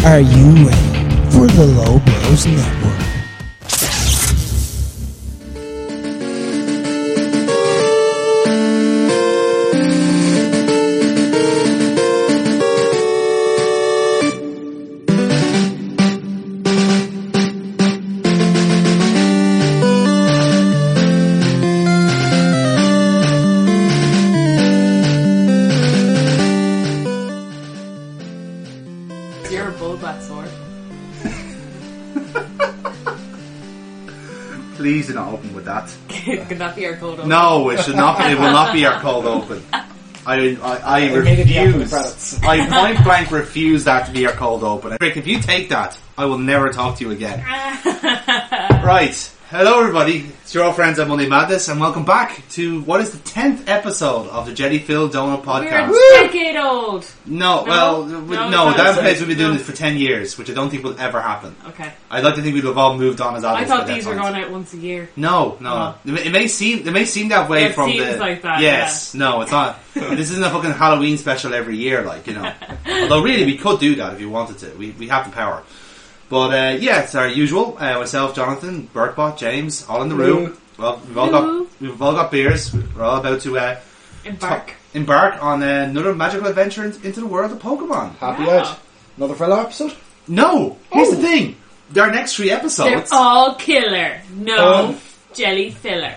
Are you ready for the Low Bros Network? Please do not open with that. Could that be our cold open? No, it should not be. It will not be our cold open. I refuse. I point blank refuse that to be our cold open. Rick, if you take that, I will never talk to you again. Right. Hello everybody, it's your old friends at Monday Madness and welcome back to what is the 10th episode of the Jelly Filled Donut Podcast. We're a decade old! No, that place we've been doing this for 10 years, which I don't think will ever happen. Okay. I'd like to think we'd have all moved on as adults. I thought these were going out once a year. No. It may seem that way it from seems the... like that, yes, yeah. No, it's not. This isn't a fucking Halloween special every year, like, you know. Although really, we could do that if we wanted to. We have the power. But yeah, it's our usual. Myself, Jonathan, Bertbot, James, all in the room. Well, we've all got beers. We're all about to embark on another magical adventure into the world of Pokemon. Happy out. Another fellow episode? No, here's the thing. Our next 3 episodes. They're all killer. No jelly filler.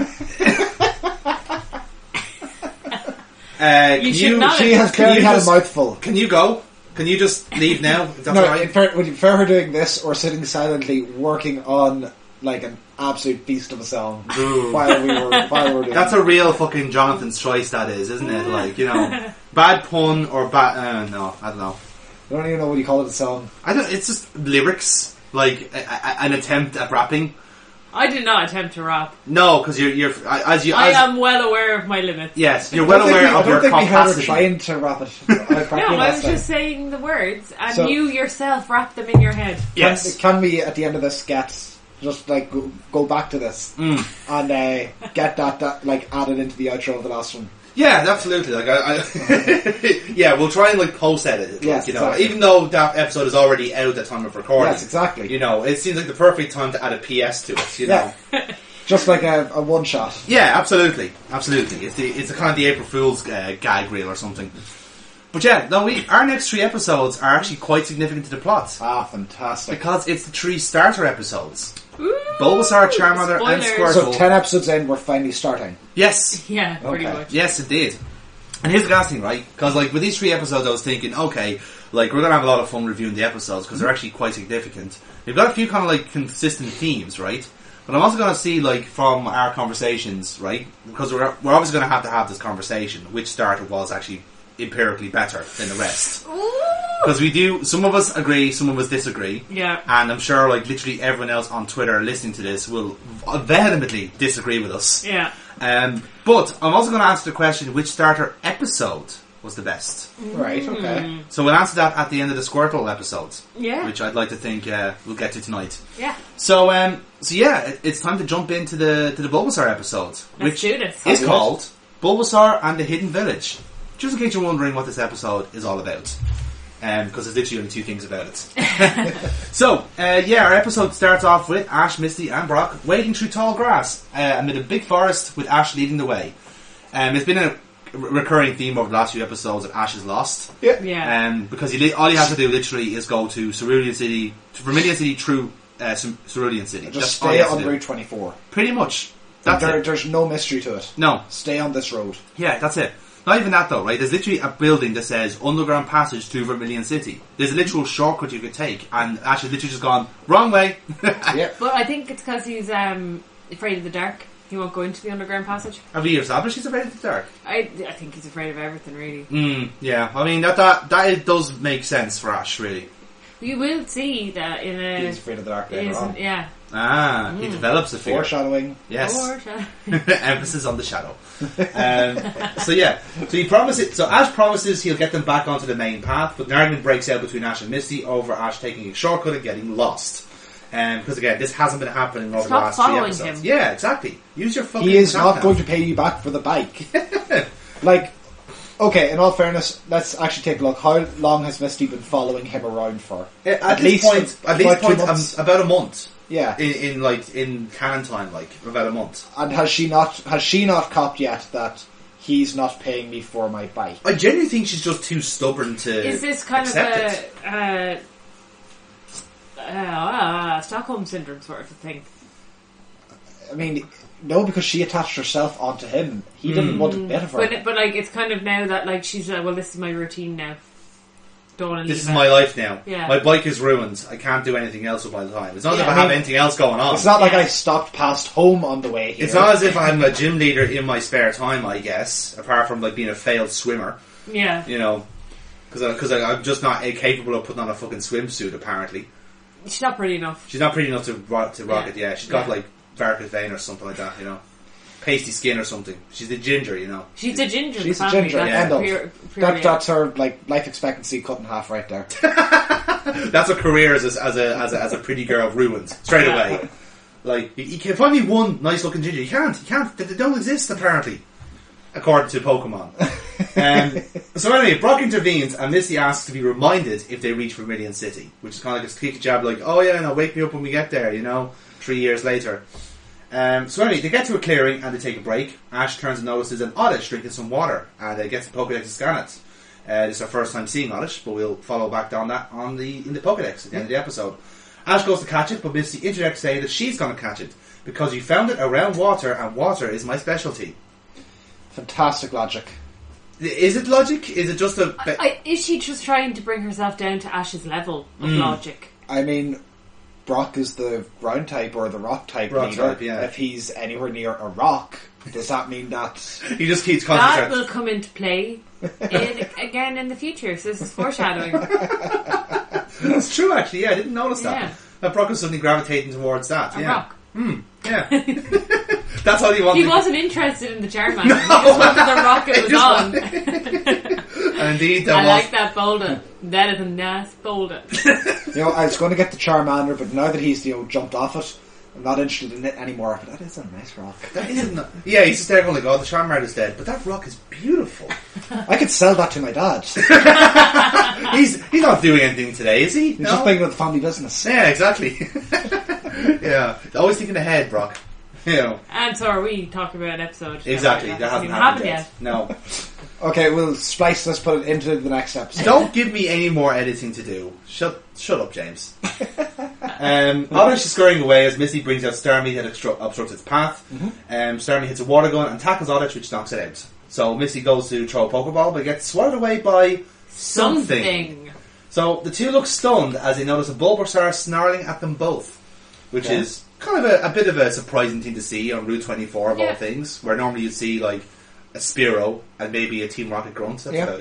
She has clearly had a mouthful. Can you go? Can you just leave now? That's no, right. would you prefer her doing this or sitting silently working on like an absolute beast of a song while we were doing That's a real fucking Jonathan's choice, that is, isn't it? Like, you know, bad pun or bad... no, I don't know. I don't even know what you call it a song. It's just lyrics, like an attempt at rapping. I did not attempt to rap. No, because I am well aware of my limits. Yes, you're well aware of your capacity. I don't think we heard her trying to rap it. No, I was just saying the words, and you yourself rap them in your head. Yes. Can we, at the end of this, just like go back to this and get that like added into the outro of the last one? Yeah, absolutely. Like yeah, we'll try and like post edit it. Yes, you know, exactly. even though that episode is already out at the time of recording. Yes, exactly. You know, it seems like the perfect time to add a PS to it. You know, just like a one shot. Yeah, absolutely. It's a kind of the April Fool's gag reel or something. But yeah, no, our next 3 episodes are actually quite significant to the plot. Ah, fantastic! Because it's the 3 starter episodes. Ooh, Bulbasaur, Charmander, and Squirtle. So 10 episodes in, we're finally starting. Yes. Yeah, pretty much. Yes, indeed. And here's the last thing, right? Because like with these 3 episodes, I was thinking, okay, like we're gonna have a lot of fun reviewing the episodes because they're actually quite significant. We've got a few kind of like consistent themes, right? But I'm also gonna see like from our conversations, right? Because we're obviously gonna have to have this conversation. Which starter was actually empirically better than the rest? Because some of us agree, some of us disagree. Yeah. And I'm sure like literally everyone else on Twitter listening to this will vehemently disagree with us. Yeah. But I'm also going to answer the question, which starter episode was the best? Right, okay. So we'll answer that at the end of the Squirtle episodes. Yeah. Which I'd like to think we'll get to tonight. Yeah. So yeah, it's time to jump into the Bulbasaur episode. Let's do this. Is called Bulbasaur and the Hidden Village. Just in case you're wondering what this episode is all about. Because there's literally only 2 things about it. So, our episode starts off with Ash, Misty and Brock wading through tall grass amid a big forest with Ash leading the way. It's been a recurring theme over the last few episodes that Ash is lost. Yeah. Because all you have to do literally is go to Cerulean City, Vermilion City through Cerulean City. Just stay on Route 24. Pretty much. There's no mystery to it. No. Stay on this road. Yeah, that's it. Not even that though, right? There's literally a building that says Underground Passage to Vermilion City. There's a literal shortcut you could take, and Ash has literally just gone, wrong way. Yep. But I think it's because he's afraid of the dark. He won't go into the Underground Passage. Have we established he's afraid of the dark? I think he's afraid of everything, really. Yeah, I mean, that does make sense for Ash, really. You will see that in a... He's afraid of the dark later on. Yeah. He develops a fear. Foreshadowing. Yes. Emphasis on the shadow. So he promises. So Ash promises he'll get them back onto the main path, but an argument breaks out between Ash and Misty over Ash taking a shortcut and getting lost. Because again, this hasn't been happening over the last 3 episodes. Him. Yeah, exactly. Use your fucking. He is not going to pay you back for the bike. Like, Okay, in all fairness, let's actually take a look. How long has Misty been following him around for? At least about 2 months. about a month. Yeah. In canon time, about a month. And has she not copped yet that he's not paying me for my bike? I genuinely think she's just too stubborn to. Is this kind of accept a Stockholm syndrome sort of a thing? I mean, no, because she attached herself onto him. He didn't want a bit of her. But like, it's kind of now that like she's well, this is my routine now. Don't want to leave This is it. my life now. Yeah. My bike is ruined. I can't do anything else with my time. It's not as if Yeah. I have anything else going on. It's not like Yeah. I stopped past home on the way here. It's not as if I'm a gym leader in my spare time, I guess, apart from like being a failed swimmer, Yeah, you know, because I'm just not capable of putting on a fucking swimsuit. Apparently, she's not pretty enough. she's not pretty enough to rock it. Yeah, she's got Yeah. like varicose vein or something like that, you know, pasty skin or something. She's a ginger, you know. She's a ginger. in She's the a family. ginger, That's end of. pure That's her like life expectancy cut in half right there. That's a career as a pretty girl ruined straight Yeah. away. Like you can find me one nice looking ginger. You can't. They don't exist apparently, according to Pokemon. So anyway, Brock intervenes and Misty asks to be reminded if they reach Vermilion City, which is kind of like a squeaky jab, like, oh yeah, no, wake me up when we get there, you know, 3 years later. So anyway, they get to a clearing and they take a break. Ash turns and notices an Oddish drinking some water and gets the Pokedex to scan it. This is our first time seeing Oddish, but we'll follow back on that in the Pokedex at the end of the episode. Ash goes to catch it, but Misty interjects saying that she's going to catch it because you found it around water and water is my specialty. Fantastic logic. Is it logic? Is it just a... Is she just trying to bring herself down to Ash's level of logic? I mean, Brock is the ground type or the rock type Rock leader. type, yeah. If he's anywhere near a rock, does that mean that... He just keeps That concentrating. will come into play again in the future. So this is foreshadowing. That's true, actually. Yeah, I didn't notice that. Yeah. That Brock was suddenly gravitating towards that. A yeah. rock. Yeah. That's all he wanted. He wasn't interested in the Charmander. He just wanted the rock it was on. And indeed, there I was. like that boulder. That is a nice boulder. I was going to get the Charmander, but now that he's jumped off it, I'm not interested in it anymore. But that is a nice rock. That isn't. Yeah, he's just there going like, "Oh, the Charmander's dead," but that rock is beautiful. I could sell that to my dad. He's not doing anything today, is he? He's just thinking of the family business. Yeah, exactly. Yeah, always thinking ahead, Brock. You know. And so are we talking about an episode. Exactly, that hasn't happened yet. yet. No. Okay, we'll splice this, put it into the next episode. Don't give me any more editing to do. Shut up, James. Oddish is scurrying away as Misty brings out Starmie that obstructs its path. Starmie hits a water gun and tackles Oddish, which knocks it out. So Misty goes to throw a Pokeball, but gets swatted away by something. So the two look stunned as they notice a Bulbasaur snarling at them both, which is kind of a bit of a surprising thing to see on Route 24 of all things, where normally you'd see like a Spearow and maybe a Team Rocket Grunt. That's about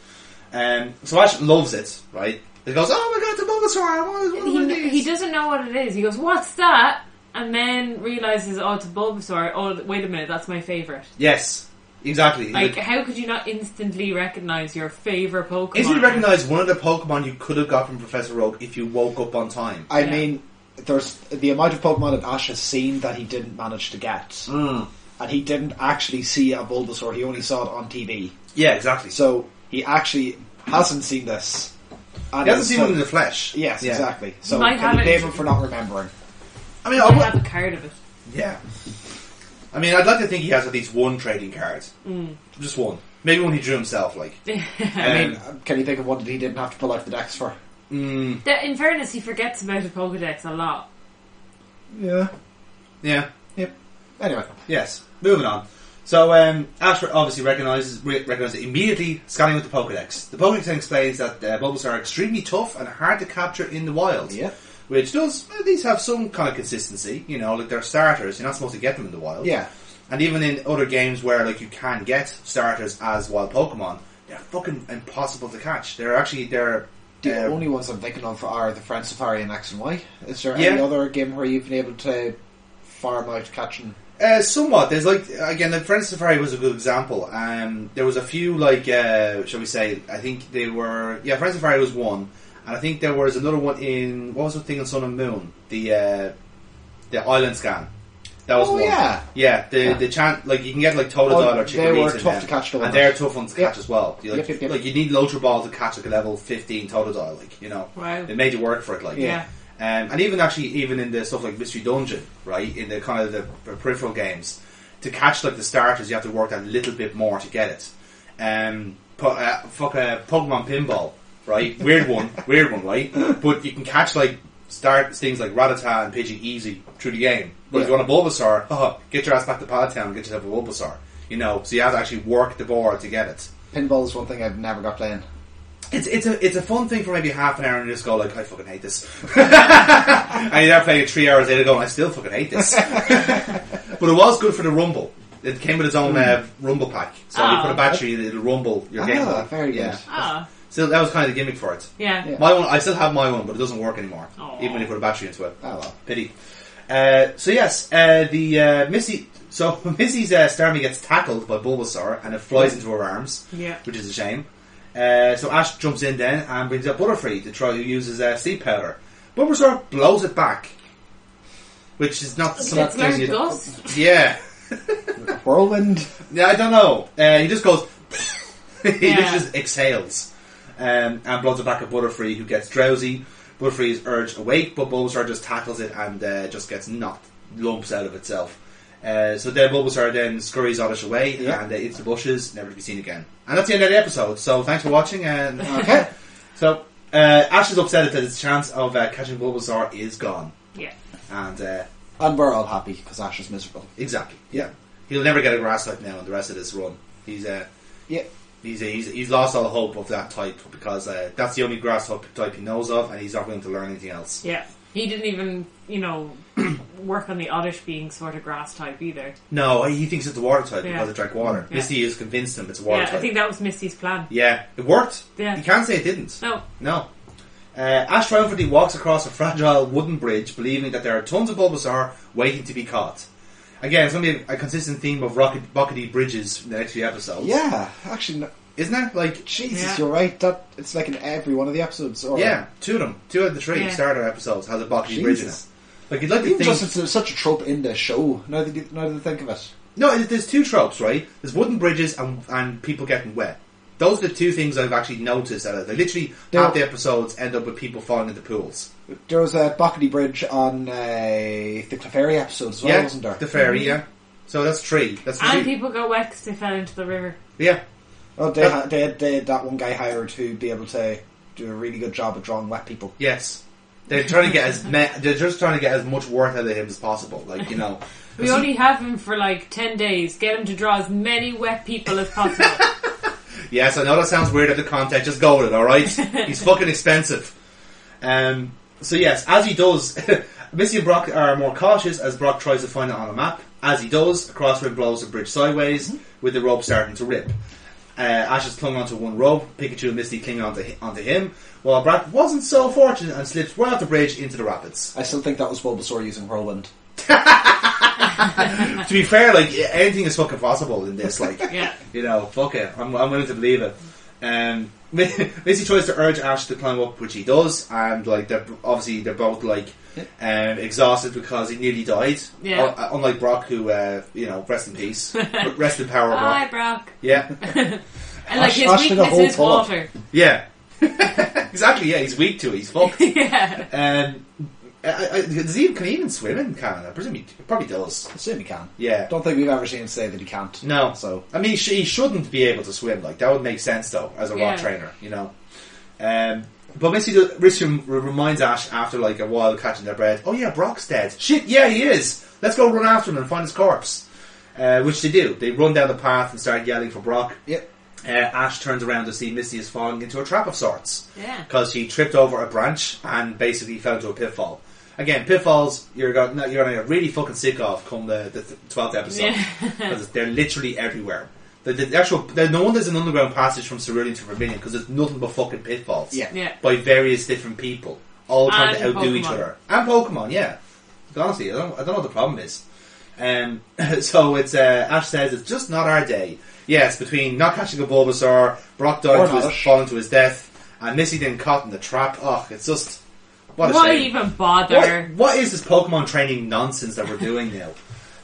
it. So Ash loves it, right? He goes, "Oh my god, the Bulbasaur! I want one of these." He doesn't know what it is. He goes, "What's that?" And then realizes, "Oh, it's a Bulbasaur. Oh, wait a minute, that's my favourite." Yes, exactly. Like, how could you not instantly recognise your favourite Pokemon? Instantly recognise one of the Pokemon you could have got from Professor Oak if you woke up on time. I mean, there's the amount of Pokemon that Ash has seen that he didn't manage to get. And he didn't actually see a Bulbasaur, he only saw it on TV. Yeah, exactly. So he actually hasn't seen this. And He hasn't seen one in the flesh. Yes, Yeah. exactly. So Might can have you it- blame him for not remembering? I mean, I have a card of it. yeah. I mean, I'd like to think he has at least one trading card. Just one. Maybe one he drew himself, like. I mean, can you think of one that he didn't have to pull out the decks for? In fairness, he forgets about a Pokedex a lot. Yeah. Yeah. Anyway. Yes. Moving on. So, Ash obviously recognises it immediately, scanning with the Pokedex. The Pokedex then explains that Bulbasaur are extremely tough and hard to capture in the wild. Yeah. Which does at least have some kind of consistency. You know, like they're starters. You're not supposed to get them in the wild. Yeah. And even in other games where like you can get starters as wild Pokemon, they're fucking impossible to catch. They're The only ones I'm thinking of are the Friend Safari and X and Y. Is there Yeah. any other game where you've been able to farm out catching? somewhat. There's like, again, the Friend Safari was a good example. There was a few like, shall we say, I think they were, Friend Safari was one, and I think there was another one in, what was the thing on Sun and Moon? The island scan. That was Oh, one. yeah. The chant, like, you can get like Totodile or they were Chickarees in tough them. to catch, though, and weren't they're they? tough ones to Yep. catch as well. You, like, Yep. like you need Ultra Ball to catch like a level 15 Totodile, like, you know. Wow. It made you work for it, like. Yeah. And even in the stuff like Mystery Dungeon, right, in the kind of the peripheral games, to catch like the starters, you have to work that little bit more to get it. Pokemon Pinball, right? Weird one, right? But you can catch like things like Rattata and Pidgey easy through the game. But if you want a Bulbasaur, get your ass back to Pallet Town and get yourself a Bulbasaur. You know, so you have to actually work the board to get it. Pinball is one thing I've never got playing. It's a fun thing for maybe half an hour and you just go like, I fucking hate this. And you're playing it 3 hours later going, I still fucking hate this. But it was good for the Rumble. It came with its own Rumble pack. So you put a battery and it'll rumble your game. Very good. So that was kind of the gimmick for it. Yeah. My one, I still have my one, but it doesn't work anymore. Aww. Even when you put a battery into it. Oh, well. Pity. So yes, Missy. So Missy's Starmie gets tackled by Bulbasaur and it flies into her arms. Yeah. Which is a shame. So Ash jumps in then and brings out Butterfree to try to use his sleep powder. Bulbasaur blows it back, which is not It's something learned you. dust. Yeah. Whirlwind. Yeah, I don't know. He just goes. He Yeah. just exhales and blows it back at Butterfree, who gets drowsy. Butterfree is urged awake, but Bulbasaur just tackles it and just gets knocked lumps out of itself. So then Bulbasaur then scurries Oddish away and into the bushes, never to be seen again. And that's the end of the episode. So thanks for watching. And Okay. So Ash is upset that his chance of catching Bulbasaur is gone. Yeah. And And we're all happy because Ash is miserable. exactly, yeah, he'll never get a grass type now in the rest of this run. He's He's lost all hope of that type because that's the only grass type he knows of, and he's not willing to learn anything else. Yeah. He didn't even, work on the Oddish being sort of grass type either. No, he thinks it's a water type Yeah. because it drank water. Yeah. Misty has convinced him it's a water Yeah, type. I think that was Misty's plan. Yeah, it worked. Yeah. You can't say it didn't. No. Ash triumphantly walks across a fragile wooden bridge, believing that there are tons of Bulbasaur waiting to be caught. Again, it's going to be a consistent theme of buckety bridges in the next few episodes. Yeah, actually, no, Isn't it? Like, Jesus, Yeah. you're right. That it's like in every one of the episodes. Or yeah, two of them. 2 out of the 3 Yeah. starter episodes has a buckety bridge in it. Jesus. Like, you'd like to Even think... just it's such a trope in the show. Now that you think of it, No, there's 2 tropes, right? There's wooden bridges and people getting wet. Those are the 2 things I've actually noticed. They literally, half the episodes end up with people falling into pools. there was a Buckety Bridge on the Clefairy episode as well, wasn't there? The ferry, yeah. So that's 3. That's 3. And people got wet because they fell into the river. Yeah. Oh, they had that one guy hired to be able to do a really good job at drawing wet people. Yes. They're trying to get they're just trying to get as much worth out of him as possible. Like, We only have him for 10 days. Get him to draw as many wet people as possible. Yes, I know that sounds weird out of context. Just go with it, alright? He's fucking expensive. So yes, as he does, Missy and Brock are more cautious as Brock tries to find it on a map. As he does, Crosswind blows the bridge sideways, with the rope starting to rip. Ash is clung onto one rope, Pikachu and Misty cling onto him, while Brock wasn't so fortunate and slips right off the bridge into the rapids. I still think that was Bulbasaur using Whirlwind. To be fair, anything is fucking possible in this, Yeah. fuck it. I'm willing to believe it. Missy tries to urge Ash to climb up, which he does, and they're both exhausted because he nearly died. Yeah. Unlike Brock, who rest in peace, rest in power, Brock. Hi, Brock. Yeah, And Ash his did a weakness whole is pull-up. water. yeah, exactly. Yeah, he's weak to it. He's fucked. Yeah. Can he even swim in Canada? I presume he probably does. Assume he can. Yeah. Don't think we've ever seen him say that he can't. No. So I mean, he shouldn't be able to swim. That would make sense, though, as a rock Yeah. trainer, But Missy reminds Ash after, a while catching their breath, oh yeah, Brock's dead. Shit, yeah, he is. Let's go run after him and find his corpse. Which they do. They run down the path and start yelling for Brock. yep. Ash turns around to see Misty is falling into a trap of sorts. Yeah. Because she tripped over a branch and basically fell into a pitfall. Again, pitfalls you're going to get really fucking sick of come the 12th episode. Because they're literally everywhere. No one there's an underground passage from Cerulean to Vermilion because there's nothing but fucking pitfalls. Yeah. By various different people. All trying to And outdo each Pokemon. other. And Pokemon, yeah. Honestly, I don't know what the problem is. So it's Ash says it's just not our day. Yes, between not catching a Bulbasaur, Brock falling to his death, and Missy then caught in the trap. Oh, it's just what a Why shame. even bother? What is this Pokemon training nonsense that we're doing now?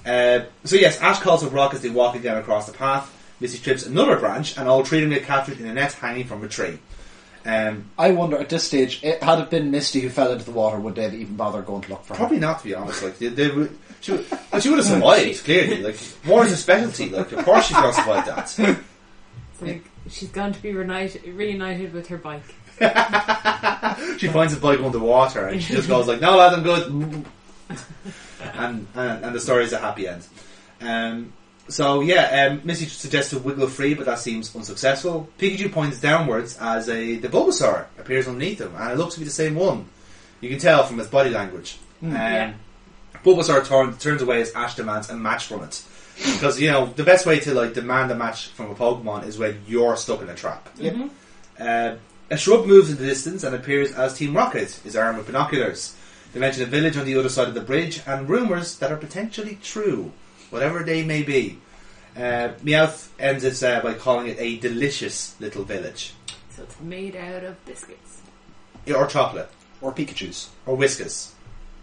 So yes, Ash calls up Brock as they're walking down across the path. Missy trips another branch, and all three of them get captured in a net hanging from a tree. I wonder at this stage, had it been Misty who fell into the water, would they have even bothered going to look for her? Probably not, to be honest. Like she would have survived. Clearly, like water's a specialty. Like of course she's going to survive that. It's like she's going to be reunited with her bike. She finds a bike underwater, and she just goes like, "No, lad, I'm good." and the story is a happy end. So yeah, Missy suggests to wiggle free, but that seems unsuccessful. Pikachu points downwards as the Bulbasaur appears underneath him, and it looks to be the same one. You can tell from its body language. Yeah. Bulbasaur turns away as Ash demands a match from it, because the best way to demand a match from a Pokemon is when you're stuck in a trap. Yep. A shrub moves in the distance and appears as Team Rocket is armed with binoculars. They mention a village on the other side of the bridge and rumours that are potentially true, whatever they may be. Meowth ends it by calling it a delicious little village. So it's made out of biscuits. Or chocolate. Or Pikachu's. Or Whiskas.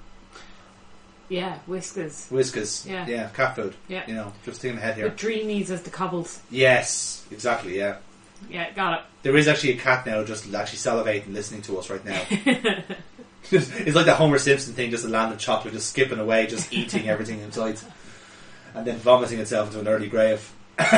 Yeah, whiskers. Whiskas. Yeah. Cat food. Yeah. Just thinking ahead here. With dreamies as the cobbles. Yes, exactly, yeah. Yeah, got it. There is actually a cat now just actually salivating listening to us right now. It's like that Homer Simpson thing, just a land of chocolate, just skipping away, just eating everything in sight. And then vomiting itself into an early grave.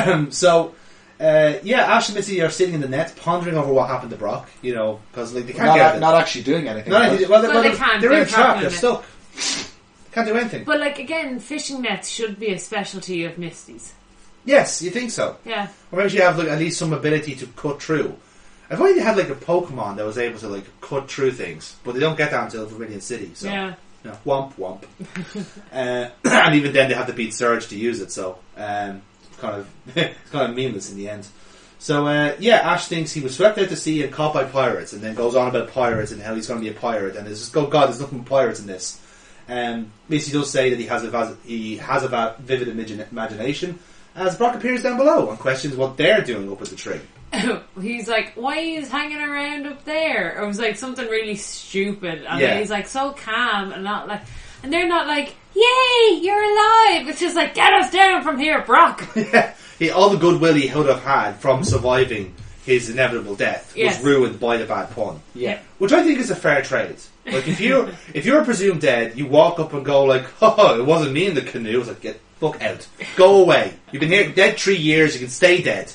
Ash and Missy are sitting in the net, pondering over what happened to Brock, because they can't get out of it. Not actually doing anything. They can't. They're in a trap, they're in it. stuck. Can't do anything. But again, fishing nets should be a specialty of Misty's. Yes, you think so. Yeah. Or maybe you have at least some ability to cut through. I've only had a Pokemon that was able to cut through things, but they don't get that until Vermilion City. So Yeah. womp womp. And even then they have to beat Surge to use it, so it's kind of meaningless in the end. So Ash thinks he was swept out to sea and caught by pirates, and then goes on about pirates and how he's going to be a pirate, and it's just, oh god, there's nothing but pirates in this. Missy does say that he has a vivid imagination, as Brock appears down below and questions what they're doing up at the tree. He's like, why are you hanging around up there? Or it was something really stupid, and Yeah. then he's so calm and not and they're not yay, you're alive. It's just get us down from here, Brock. All the goodwill he would have had from surviving his inevitable death Yes. was ruined by the bad pun. Yeah. Which I think is a fair trade. If you're presumed dead, you walk up and go oh, it wasn't me in the canoe. It's get the fuck out. Go away. You've been here dead 3 years, you can stay dead.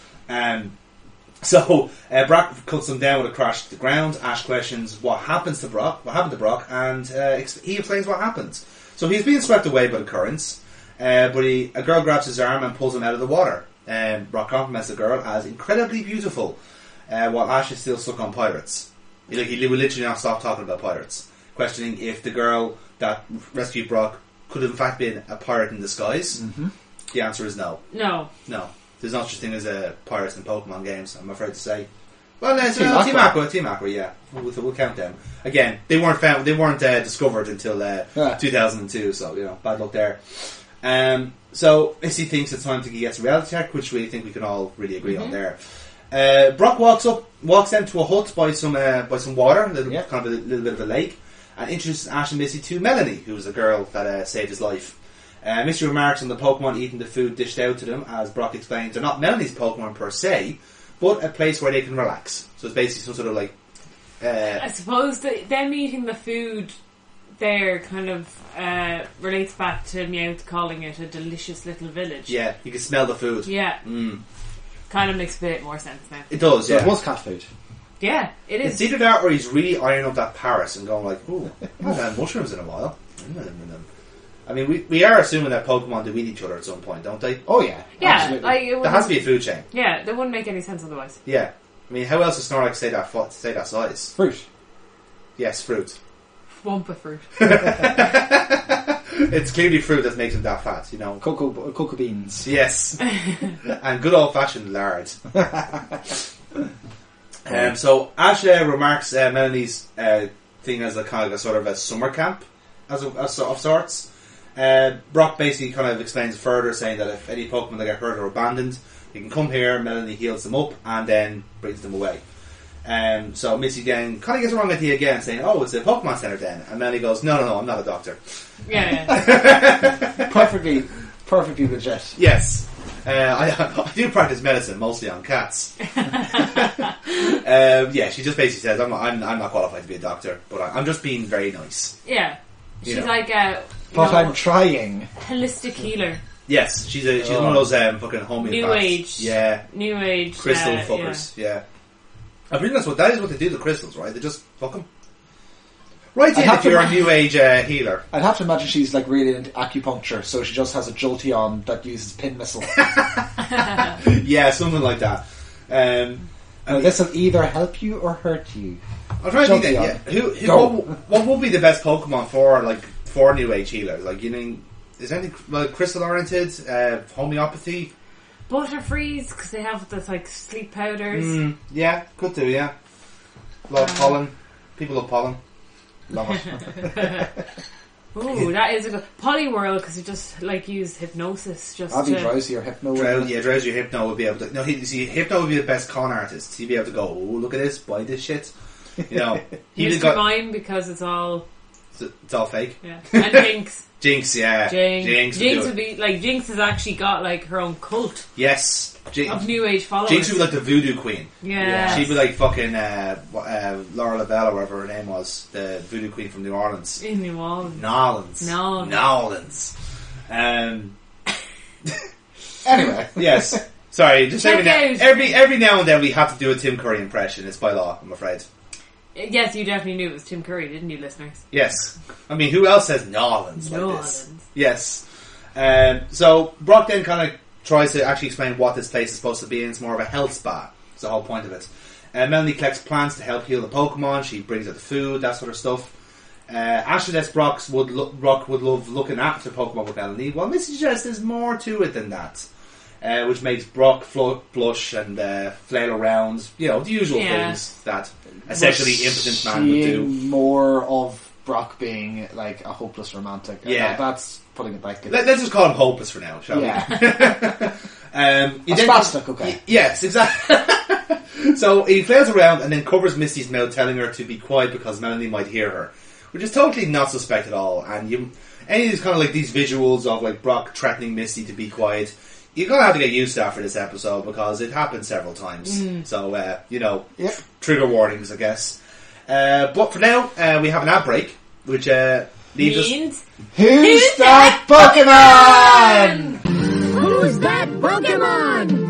So Brock cuts him down with a crash to the ground. Ash questions what happened to Brock, and he explains what happens. So he's being swept away by the currents, but a girl grabs his arm and pulls him out of the water. Brock compliments the girl as incredibly beautiful, while Ash is still stuck on pirates. He will literally not stop talking about pirates, questioning if the girl that rescued Brock could have in fact been a pirate in disguise. Mm-hmm. The answer is no. No. There's no such thing as pirates in Pokemon games, I'm afraid to say. Well, no, Team Aqua, yeah. We'll count them. Again, they weren't discovered until 2002, so, bad luck there. So, Missy thinks it's time to get a reality check, which we think we can all really agree on there. Brock walks down to a hut by some water, kind of a little bit of a lake, and introduces Ash and Missy to Melanie, who was a girl that saved his life. Missy remarks on the Pokemon eating the food dished out to them, as Brock explains they're not Melanie's Pokemon per se, but a place where they can relax. So it's basically some sort of I suppose that them eating the food there kind of relates back to Meowth calling it a delicious little village. Yeah, you can smell the food. Yeah. Kind of makes a bit more sense now. It does, So yeah. it was cat food. Yeah, it is. It's either that or he's really ironing up that Paris and going ooh, I haven't had mushrooms in a while. I mean, we are assuming that Pokemon do eat each other at some point, don't they? Oh yeah. Yeah, Absolutely. There has to be a food chain. Yeah, that wouldn't make any sense otherwise. Yeah. I mean, how else does Snorlax stay that size? Fruit. Yes, fruit. Wumpa fruit. It's clearly fruit that makes him that fat, Cocoa beans. Yes. And good old-fashioned lard. So Ash remarks Melanie's thing as a kind of a sort of a summer camp of sorts. Brock basically kind of explains further, saying that if any Pokemon that get hurt or abandoned, they can come here, Melanie heals them up, and then brings them away. So Missy again kind of gets the wrong idea again, saying, "Oh, it's a Pokemon Center then." And Melanie goes, "No, I'm not a doctor." Yeah. Perfectly legit. Yes. I do practice medicine, mostly on cats. She just basically says, I'm not qualified to be a doctor, but I'm just being very nice. Yeah. She's You know. like But I'm trying. holistic healer. Yes, she's one of those fucking homeopaths. New age. Yeah. New age. Crystal fuckers. Yeah. I think that is what they do to crystals, right? They just fuck them. Right in if you're a new age healer. I'd have to imagine she's like really into acupuncture, so she just has a Jolteon that uses pin missile. Yeah, something like that. This will either help you or hurt you. I'm trying to think that, what would be the best Pokemon for new age healers? Like, you know, is anything like crystal oriented, homeopathy? Butterfrees, because they have this like sleep powders. Yeah, could do, yeah. A lot of pollen. People love pollen. Love it. Ooh, that is a good Poliwhirl, because you just like use hypnosis just I'll be to drowsy or hypno. Drowsy or Hypno would be able to. No, Hypno would be the best con artist. He'd be able to go, "Oh, look at this, buy this shit." You know, Mr. Mime, because it's all fake. Yeah, and Jinx. Jinx, yeah. Jinx would be like Jinx has actually got like her own cult. Yes, of new age followers. Jinx would be like the voodoo queen. Yeah, she'd be like fucking Laura LaBelle or whatever her name was, the voodoo queen from New Orleans. In New Orleans. Nolans. Anyway, yes. Sorry, just every now and then we have to do a Tim Curry impression. It's by law, I'm afraid. Yes, you definitely knew it was Tim Curry, didn't you, listeners? Yes. I mean, who else says Nolans like Nolans. this? Yes. So Brock then kind of tries to actually explain what this place is supposed to be, and it's more of a health spa. It's the whole point of it. Melanie collects plants to help heal the Pokemon. She brings out the food, that sort of stuff. Ash suggests Brock would love looking after Pokemon with Melanie. Well, Missy suggests there's more to it than that. Which makes Brock blush and flail around. You know, the usual things that a sexually impotent man would do. More of Brock being like a hopeless romantic. Yeah. That's putting it back. Let's just call him hopeless for now, shall we? Yeah. Spastic, okay. Yes, exactly. So he flails around and then covers Misty's mouth, telling her to be quiet because Melanie might hear her. Which is totally not suspect at all. And any of these kind of like these visuals of like Brock threatening Misty to be quiet, you're going to have to get used to after this episode because it happened several times. So, trigger warnings, I guess. But for now, we have an ad break, which leaves us... Who's that Pokemon? Who's that Pokemon?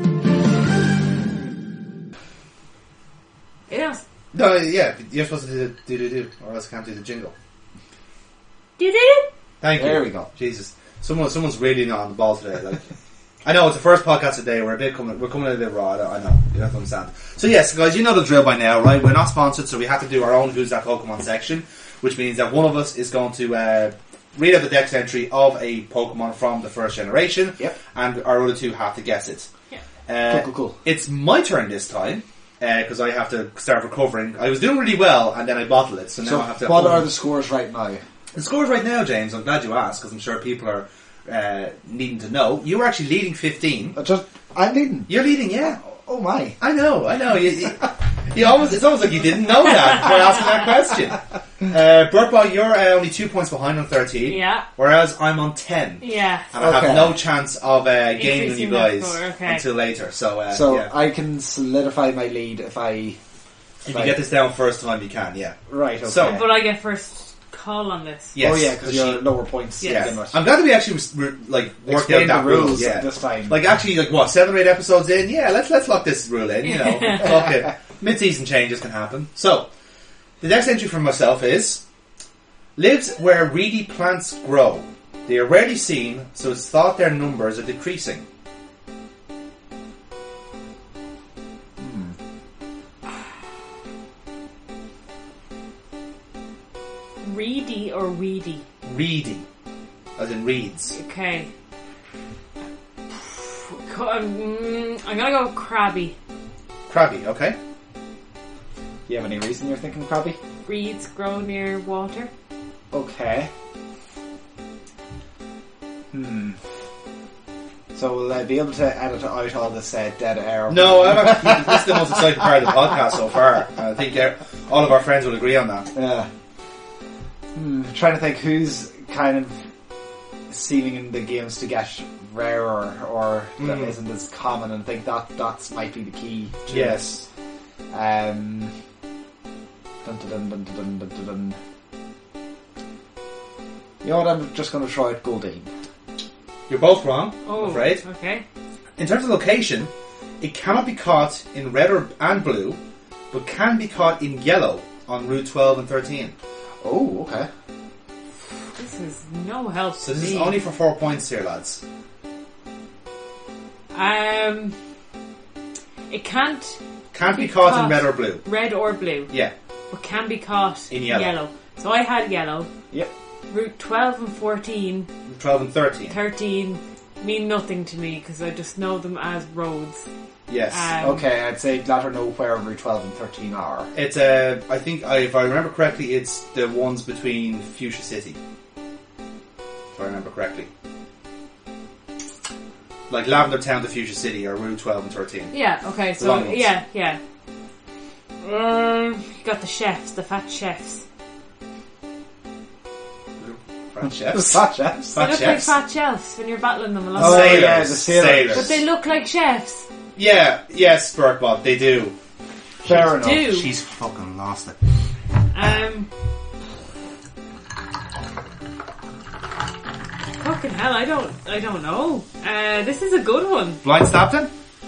Yes. No, yeah, you're supposed to do, or else I can't do the jingle. Do. Thank you. There we go. Jesus. Someone's really not on the ball today, like... I know, it's the first podcast today, we're coming a bit raw, I know, you have to understand. So yes, guys, you know the drill by now, right? We're not sponsored, so we have to do our own Who's That Pokemon section, which means that one of us is going to read out the dex entry of a Pokemon from the first generation, and our other two have to guess it. Cool. It's my turn this time, because I have to start recovering. I was doing really well, and then I bottled it, so now I have to... What are the scores right now? The scores right now, James, I'm glad you asked, because I'm sure people are needing to know. You were actually leading 15. I'm leading. You're leading, yeah. Oh my! I know. You almost, it's almost like you didn't know that before asking that question. Burtball, you're only 2 points behind on 13. Yeah. Whereas I'm on 10. Yeah. And I have no chance of gaining on you guys until later. So I can solidify my lead if you get this down first time, you can. Yeah. Right. Okay. So, but I get first call on this. Yes, oh yeah, because you're lower points. Yeah. I'm glad that we actually worked out that rules rule. Yeah. This time. Like actually, 7 or 8 episodes in. Yeah, let's lock this rule in. You know, fuck it. Mid-season changes can happen. So, the next entry from myself is: lives where reedy plants grow. They are rarely seen, so it's thought their numbers are decreasing. Reedy or weedy? Reedy, as in reeds. Okay. I'm gonna go crabby. Crabby, okay. Do you have any reason you're thinking crabby? Reeds grow near water. Okay. So So we'll be able to edit out all this dead air. No, I'm actually this is the most exciting part of the podcast so far. I think all of our friends will agree on that. Yeah. Trying to think who's kind of seeming in the games to get rarer or that isn't as common, and I think that might be the key to Yes. Dun, dun, dun, dun, dun, dun, dun, dun. You know what, I'm just going to try it Goldeen. You're both wrong, Oh, I'm afraid. okay. In terms of location, it cannot be caught in red and blue, but can be caught in yellow on Route 12 and 13. Oh, okay. This is no help So to this me. is only for 4 points here, lads. It can't Can't be caught in red or blue. red or blue, Yeah. but can be caught In yellow. So I had yellow. Yep. Route 12 and 14, 12 and 13. 13 mean nothing to me because I just know them as roads. Yes. Okay, I'd say let her know where Route 12 and 13 are. It's I think if I remember correctly, it's the ones between Fuchsia City. If I remember correctly. Like Lavender Town to Fuchsia City are Route 12 and 13. Yeah, okay, so long ones. yeah. You got the chefs, the fat chefs. Fat chefs. Fat chefs. They Fat look chefs. like fat chefs when you're battling them along. Oh, Sailors. yeah, the sailors. But they look like chefs. Yeah, yes, Burkbot, they do. Fair enough. Do. She's fucking lost it. Fucking hell, I don't know. This is a good one. Blind Stapton?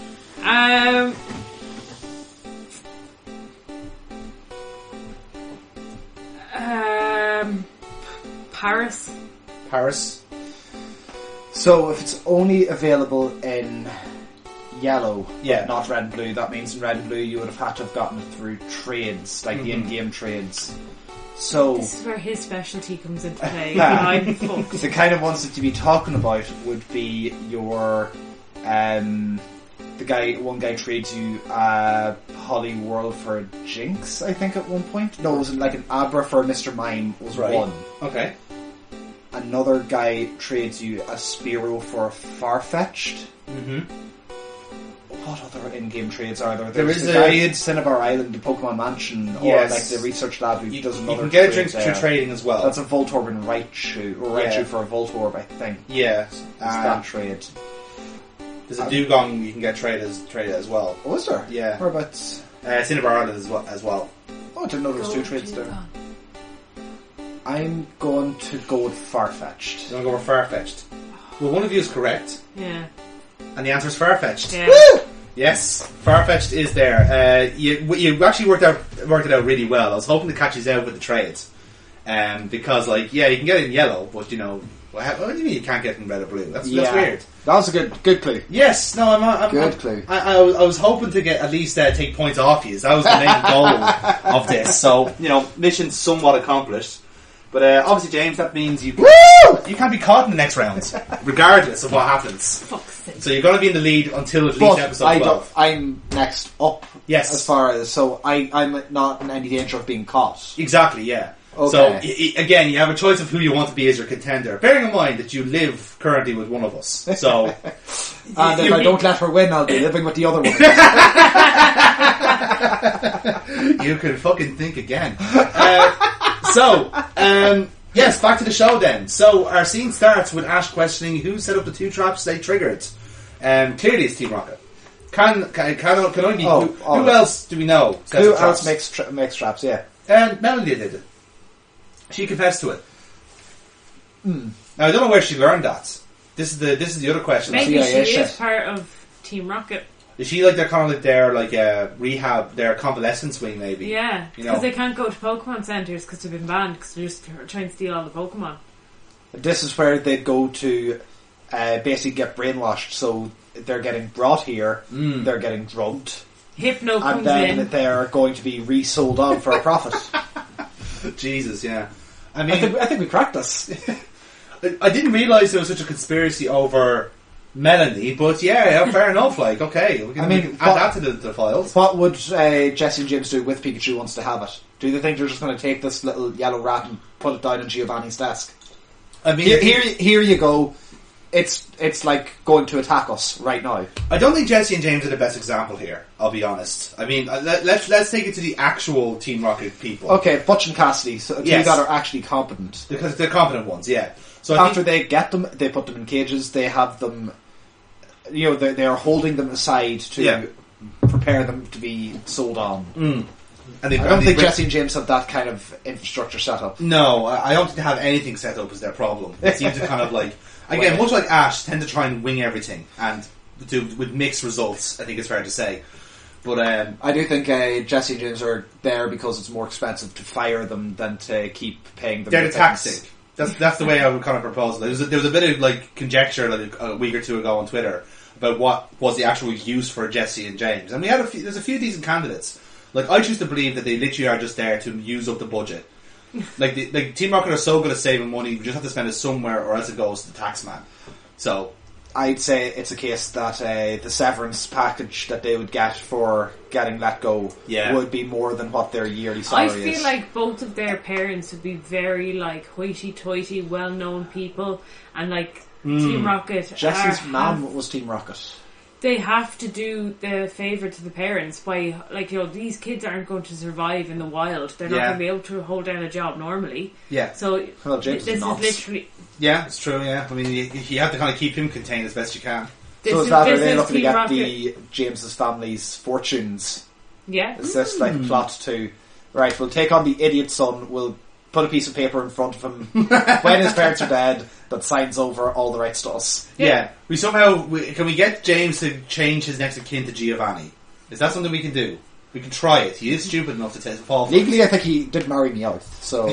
Paris. Paris. So if it's only available in yellow, Yeah. but not red and blue, that means in red and blue you would have had to have gotten it through trades, like the in-game trades. So This is where his specialty comes into play. I'm fucked. the kind of ones that you'd be talking about would be your one guy trades you Holly World for a Jinx, I think at one point. No, it was like an Abra for Mr. Mime was Right. one. Okay. Another guy trades you a Spearow for a Farfetch'd. Mm-hmm. What other in-game trades are there? There There's is the a- guy in Cinnabar Island, the Pokemon Mansion, Yes. or like the research lab who You, does you another can get a trade drink there. through trading as well. That's a Voltorb and Raichu, or Raichu Yeah. for a Voltorb, I think. Yeah. Is that trade? There's a Dugong you can get traded as well. Oh, is there? Yeah. Whereabouts? Cinnabar Island as well. Oh, I didn't know there was two trades there. Dugong. I'm going to go with Farfetch'd. You want to go for Farfetch'd? Well, one of you is correct, Yeah. and the answer is Farfetch'd. Yeah. Yes, Farfetch'd is there. You actually worked it out really well. I was hoping to catch you out with the trades, because you can get it in yellow, but what do you mean you can't get it in red or blue? That's weird. That was a good clue. Yes, no, I'm Good clue. I was hoping to get at least take points off you. That was the main goal of this. So mission somewhat accomplished. But obviously, James, that means you can't be caught in the next round, regardless of what happens. Fuck's sake. So you're going to be in the lead until at least But episode 12. I'm next up. Yes. As far as I'm not in any danger of being caught. Exactly, yeah. Okay. So, again, you have a choice of who you want to be as your contender, bearing in mind that you live currently with one of us. So, And if I don't let her win, I'll be living with the other one. you can fucking think again. Yes, back to the show then. So, our scene starts with Ash questioning who set up the two traps they triggered. Clearly it's Team Rocket. Can only be who else do we know? sets Who up else traps? makes traps? Yeah. Melody did it. She confessed to it. Now I don't know where she learned that. This is the other question. Maybe CIA she shit. is part of Team Rocket. Is she like their rehab, their convalescence wing maybe? Yeah, You because know. they can't go to Pokemon centres because they've been banned because they're just trying to steal all the Pokemon. This is where they go to basically get brainwashed. So they're getting brought here. They're getting drugged, Hypno and comes then in. they're going to be resold on for a profit. Jesus, yeah. I I mean, think we cracked this. I didn't realise there was such a conspiracy over Melanie, but yeah, fair enough. Like, okay, we can add that to the files. What would Jesse and James do with Pikachu once they have it? Do they think they're just going to take this little yellow rat and put it down on Giovanni's desk? I mean, Here you go. it's like going to attack us right now. I don't think Jesse and James are the best example here. I'll be honest. I mean, let's take it to the actual Team Rocket people. Okay, Butch and Cassidy, so two Yes. that are actually competent. Because they're competent ones, yeah. So I After think, they get them, they put them in cages. They have them, you know, they are holding them aside to Yeah. prepare them to be sold on. and they, I don't think Jesse and James have that kind of infrastructure set up. No, I don't think they have anything set up as their problem. They seem to kind of like, again, much like Ash, tend to try and wing everything and do with mixed results. I think it's fair to say. But I do think Jesse and James are there because it's more expensive to fire them than to keep paying them. they're the with tax things. sink. That's the way I would kind of propose it. There was a bit of like conjecture like a week or two ago on Twitter about what was the actual use for Jesse and James, and we had there's a few decent candidates. Like I choose to believe that they literally are just there to use up the budget. like Team Rocket are so good at saving money, we just have to spend it somewhere, or else it goes to the tax man. So I'd say it's a case that the severance package that they would get for getting let go would be more than what their yearly I salary is. feel like both of their parents would be very like hoity-toity, well-known people, and like Team Rocket. Jesse's mum was Team Rocket. They have to do the favour to the parents by, like, you know, these kids aren't going to survive in the wild. They're not Yeah. going to be able to hold down a job normally. yeah, So Well, James this is is nuts. literally. yeah, it's true. Yeah, I mean you have to kind of keep him contained as best you can. This So is, is that, are this they is looking to Team get Rocket. the James's family's fortunes? Yeah. Is this like a plot to, right, we'll take on the idiot son, we'll put a piece of paper in front of him when his parents are dead that signs over all the rights to us. Yeah, can we get James to change his next of kin to Giovanni? Is that something we can do? We can try it. He is stupid enough to fall for it. Legally, I think he did marry me out, so...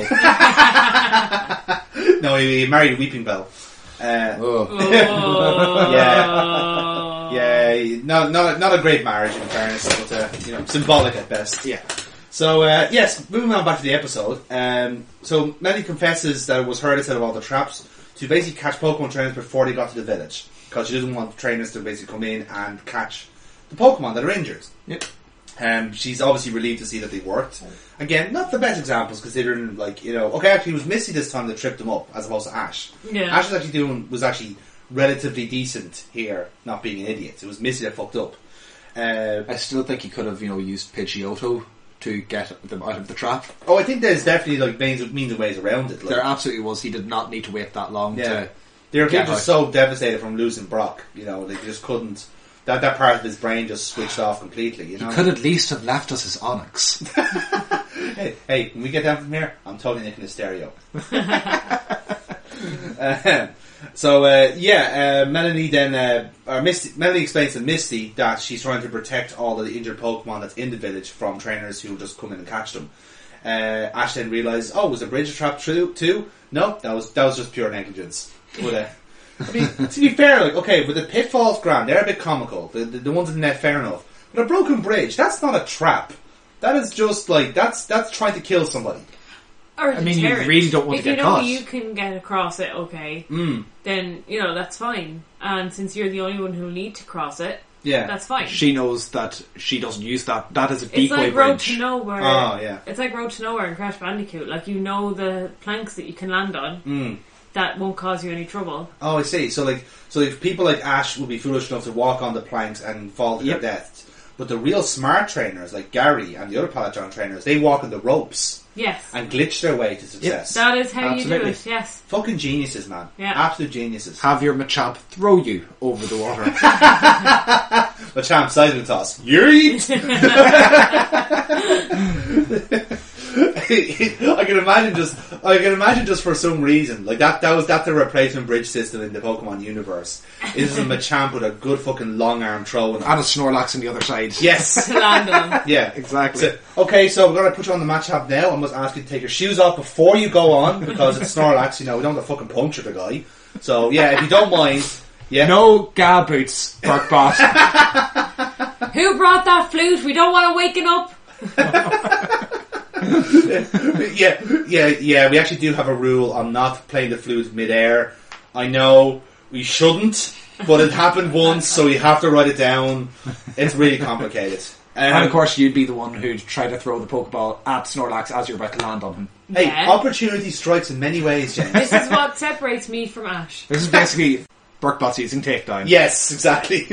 No, he married Weeping Bell. Ugh. Oh. Yeah, not a great marriage in fairness, but symbolic at best. Yeah. So yes, moving on back to the episode. So Melanie confesses that it was her that set up all the traps to basically catch Pokemon trainers before they got to the village, because she doesn't want the trainers to basically come in and catch the Pokemon that are injured. Yep. She's obviously relieved to see that they worked. Again, not the best examples considering, okay, actually it was Misty this time that tripped them up as opposed to Ash. Yeah. Ash was actually relatively decent here, not being an idiot. It was Misty that fucked up. I still think he could have, used Pidgeotto to get them out of the trap. Oh, I think there's definitely means and ways around it. There absolutely was. He did not need to wait that long to... They were get just out. so devastated from losing Brock, they just couldn't... That part of his brain just switched off completely, He could at least have left us his Onyx. Hey, when we get down from here, I'm totally nicking his stereo. Melanie then, Melanie explains to Misty that she's trying to protect all the injured Pokemon that's in the village from trainers who just come in and catch them. Ash then realises, was the bridge trap true too? No, that was just pure negligence. But, I mean, to be fair, but the pitfalls, grand, they're a bit comical. The ones in the net, fair enough. But a broken bridge, that's not a trap. That is just that's trying to kill somebody. Or I mean, you really don't want to get caught. If you can get across it, okay, then, that's fine. And since you're the only one who'll need to cross it, Yeah. that's fine. She knows that she doesn't use that. That is a It's decoy like Road bridge. to Nowhere. Oh, yeah. It's like Road to Nowhere in Crash Bandicoot. Like, the planks that you can land on that won't cause you any trouble. Oh, I see. So if people like Ash would be foolish enough to walk on the planks and fall to their death. But the real smart trainers, like Gary and the other Palatron trainers, they walk on the ropes Yes. and glitch their way to success. That is how Absolutely. you do it, yes. Fucking geniuses, man. Yeah. Absolute geniuses. Have your Machamp throw you over the water. Machamp, seismic toss. Yeet! I can imagine just for some reason, that's the replacement bridge system in the Pokemon universe. Is a Machamp with a good fucking long arm throw And a Snorlax on the other side. Yes. To land on. Yeah, Exactly. So, okay, so we're going to put you on the Machamp now. I must ask you to take your shoes off before you go on, because it's Snorlax, we don't want to fucking puncture the guy. So, yeah, if you don't mind, yeah. No gal boots, Burkbot. Who brought that flute? We don't want to waken up. Yeah, we actually do have a rule on not playing the flute mid-air. I know we shouldn't, but it happened once, so you have to write it down. It's really complicated. And of course, you'd be the one who'd try to throw the Pokeball at Snorlax as you're about to land on him. Hey, Yeah. opportunity strikes in many ways, James. This is what separates me from Ash. This is basically Burkbot's using takedown. Yes, exactly.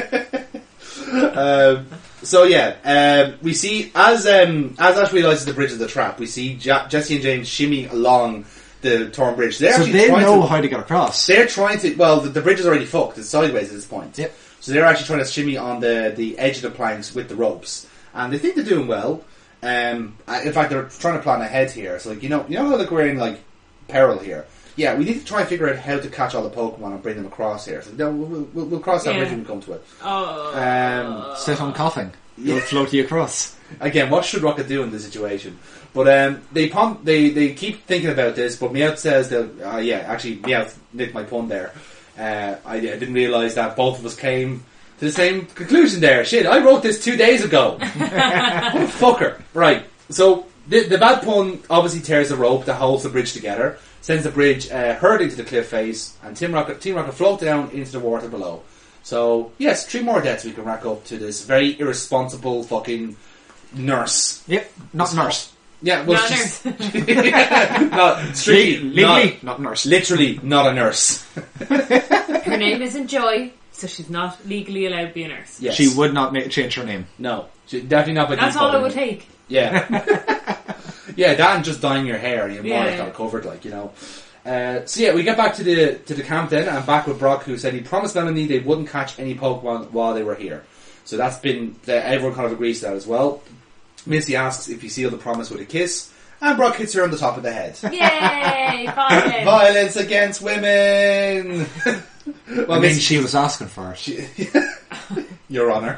We see as Ash realizes the bridge is the trap. We see Jesse and James shimmy along the torn bridge. So they know how to get across. They're trying to. Well, the bridge is already fucked. It's sideways at this point. Yep. So they're actually trying to shimmy on the edge of the planks with the ropes, and they think they're doing well. In fact, they're trying to plan ahead here. So like you know how like we're in like peril here. Yeah, we need to try and figure out how to catch all the Pokemon and bring them across here. So no, we'll cross that bridge when we come to it. Sit on coughing. It'll float you across. Again, what should Rocket do in this situation? But they keep thinking about this. But Meowth says that actually Meowth nicked my pun there. I didn't realise that both of us came to the same conclusion there. Shit, I wrote this 2 days ago. What a fucker. Right. So the bad pun obviously tears the rope that holds the bridge together. Sends the bridge hurtling to the cliff face, and Team Rocket float down into the water below. So, yes, 3 more deaths we can rack up to this very irresponsible fucking nurse. Yep, not nurse. Yeah, well, Not she's nurse. not strictly, Legally, not nurse. literally not a nurse. Her name isn't Joy, so she's not legally allowed to be a nurse. Yes. She would not change her name. No, she, definitely not. By That's default. all it would take. Yeah, yeah, that and just dyeing your hair, you're more Yeah. got it covered, like you know. So yeah, we get back to the camp then, and back with Brock, who said he promised Melanie they wouldn't catch any Pokemon while they were here. So that's been everyone kind of agrees to that as well. Missy asks if he sealed the promise with a kiss, and Brock hits her on the top of the head. Yay! Violence! Violence against women. Well, I mean, Missy, she was asking for it. Your Honour.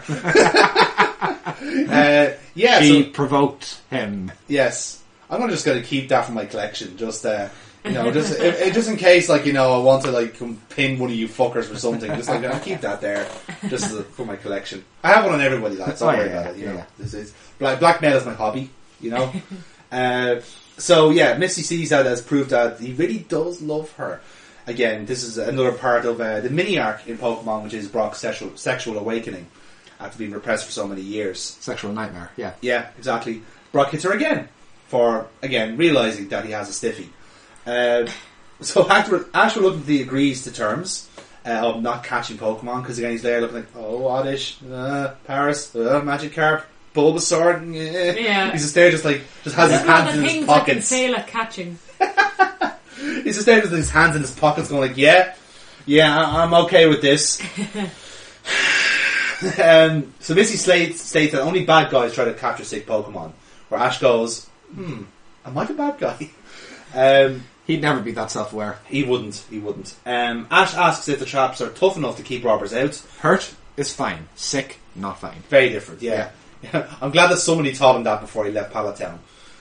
Yeah, She so provoked him. yes, I'm just going to keep that for my collection. Just just in case, like I want to like pin one of you fuckers for something. Just like I'll keep that there, just for my collection. I have one on everybody, lads. Don't worry about it. You know, this is blackmail is my hobby. So yeah, Misty sees that as proof that he really does love her. Again, this is another part of the mini arc in Pokemon, which is Brock's sexual awakening after being repressed for so many years. Sexual nightmare, yeah. Yeah, exactly. Brock hits her again for realizing that he has a stiffy. So Ash reluctantly agrees to terms of not catching Pokemon because again he's there looking like, oh, Oddish, Paris, Magikarp, Bulbasaur. Yeah. He's just there, just has his hands in his things I can pockets. fail at catching. He's just there with his hands in his pockets, going like, yeah, I'm okay with this. So Missy states that only bad guys try to capture sick Pokemon. Where Ash goes, am I the bad guy? He'd never be that self-aware. He wouldn't. Ash asks if the traps are tough enough to keep robbers out. Hurt is fine. Sick, not fine. Very different, yeah. I'm glad that somebody taught him that before he left Pallet Town.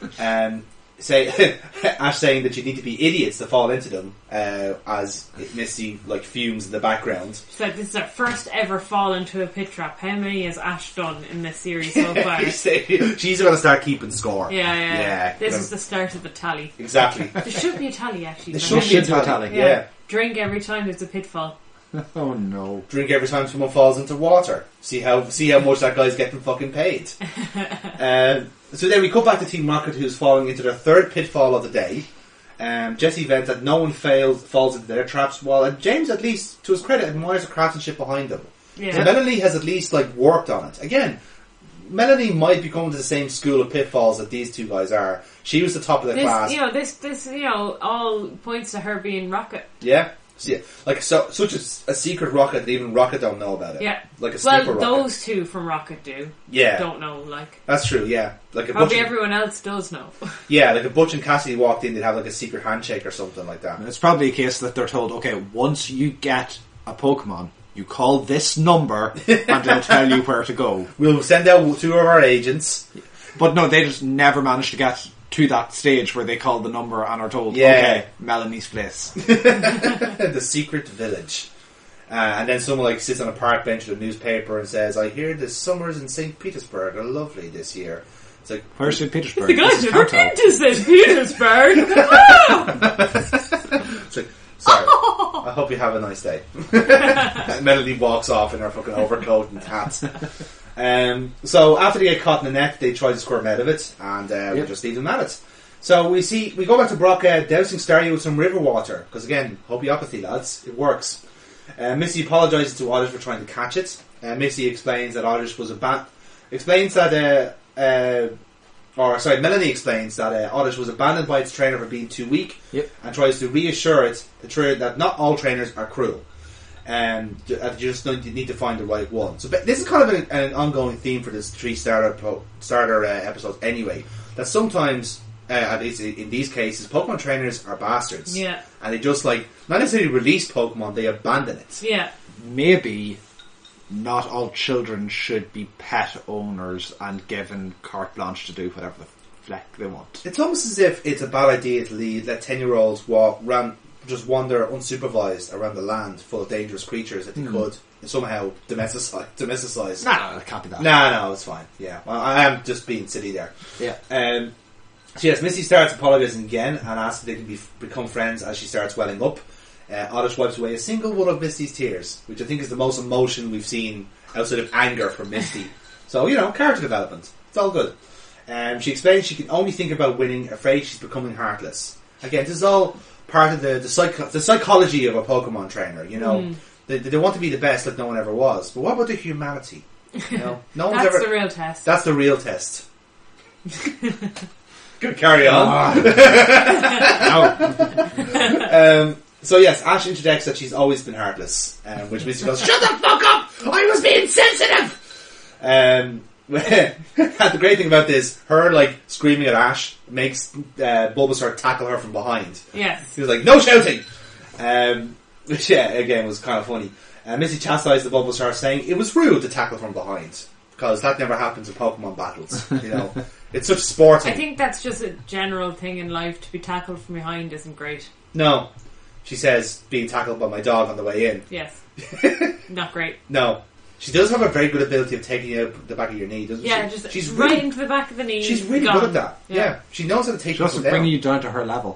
Ash saying that you need to be idiots to fall into them, as Misty fumes in the background. She's like, this is our first ever fall into a pit trap. How many has Ash done in this series so far? She's going to start keeping score. Yeah. This is the start of the tally. Exactly. There should be a tally, actually. There for should me. be a should be a tally. tally. Yeah. Drink every time there's a pitfall. Oh no. Drink every time someone falls into water. See how much that guy's getting fucking paid. So then we come back to Team Rocket, who's falling into their third pitfall of the day. Jesse vents that no one falls into their traps, while James, at least to his credit, admires the craftsmanship behind them. Yeah. So Melanie has at least worked on it. Again, Melanie might be going to the same school of pitfalls that these two guys are. She was the top of the class. This all points to her being Rocket. Yeah. See, such a secret rocket that even Rocket don't know about it. Yeah. Like a sleeper rocket. Those two from Rocket do. Yeah. Don't know, That's true, yeah. Probably everyone else does know. Yeah, if Butch and Cassidy walked in, they'd have a secret handshake or something like that. It's probably a case that they're told, okay, once you get a Pokemon, you call this number and they'll tell you where to go. We'll send out 2 of our agents. But no, they just never managed to get to that stage where they call the number and are told, okay, Melanie's place. The secret village. And then someone sits on a park bench with a newspaper and says, I hear the summers in St. Petersburg are lovely this year. It's like, where's St. Petersburg? The guys never been to St. Petersburg. It's like, sorry, I hope you have a nice day. Melanie walks off in her fucking overcoat and hat. So after they get caught in the net, they try to squirm out of it, and we just leave them at it. So we go back to Brock dousing Staryu with some river water, because again, homeopathy, lads, it works. Missy apologises to Oddish for trying to catch it. Missy explains that Oddish was Melanie explains that Oddish was abandoned by its trainer for being too weak, and tries to reassure it that not all trainers are cruel, and you just need to find the right one. So this is kind of an ongoing theme for this 3 starter episodes anyway, that sometimes, at least in these cases, Pokemon trainers are bastards. Yeah. And they just, like, not necessarily release Pokemon, they abandon it. Yeah. Maybe not all children should be pet owners and given carte blanche to do whatever the fleck they want. It's almost as if it's a bad idea to let 10-year-olds just wander unsupervised around the land full of dangerous creatures that they could somehow domesticize. No, it can't be that. No, it's fine. Yeah, I am just being silly there. Yeah. So yes, Missy starts apologising again and asks if they can become friends as she starts welling up. Oddish wipes away a single one of Misty's tears, which I think is the most emotion we've seen outside of anger from Misty. So, character development. It's all good. She explains she can only think about winning, afraid she's becoming heartless. Again, this is all part of the psychology of a Pokemon trainer, They want to be the best like no one ever was. But what about the humanity? No one's That's the real test. That's the real test. Good, carry on. So yes, Ash interjects that she's always been heartless, which Misty goes, "Shut the fuck up! I was being sensitive!" The great thing about this, her screaming at Ash makes Bulbasaur tackle her from behind. Yes. He was like, "No shouting!" Which again was kind of funny. Misty chastised the Bulbasaur, saying it was rude to tackle from behind, because that never happens in Pokemon battles. It's such sporting. I think that's just a general thing in life. To be tackled from behind isn't great. No. She says, being tackled by my dog on the way in. Yes. Not great. No. She does have a very good ability of taking you out the back of your knee, doesn't she? She's right into the back of the knee. She's really good at that. Yeah. She knows how to take She wants people to down. bring you down to her level.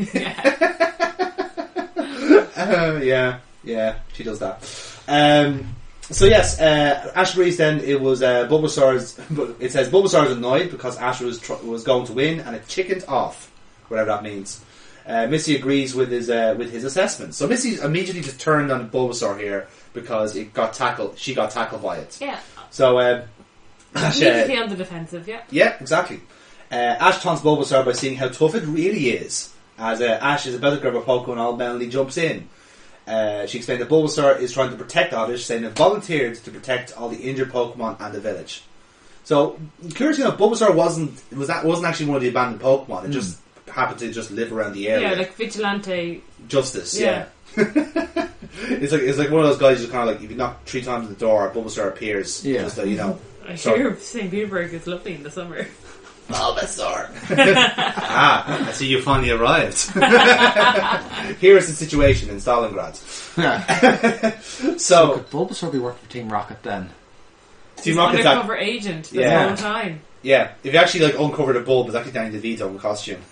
Yeah, she does that. So yes, Ash agrees then it was Bulbasaur's... It says Bulbasaur's annoyed because Ash was going to win and it chickened off, whatever that means. Missy agrees with his assessment. So Missy immediately just turned on Bulbasaur here because it got tackled. She got tackled by it. Yeah. So Ash, immediately on the defensive. Yeah. Yeah, exactly. Ash taunts Bulbasaur by seeing how tough it really is. As Ash is about to grab a Pokemon, all Melanie jumps in. She explained that Bulbasaur is trying to protect Oddish, saying it volunteered to protect all the injured Pokemon and the village. So, curiously enough, Bulbasaur wasn't actually one of the abandoned Pokemon. It just happened to just live around the area. Yeah, like vigilante justice. Yeah. It's like one of those guys who's kind of like, if you knock 3 times on the door, Bulbasaur appears. Yeah. Just to, I hear St. Petersburg is lovely in the summer. Bulbasaur. I see you finally arrived. Here is the situation in Stalingrad. So could Bulbasaur be working for Team Rocket then? Team Rocket's undercover agent the whole time. Yeah, if you actually uncover the bulb, it's actually Danny DeVito in costume.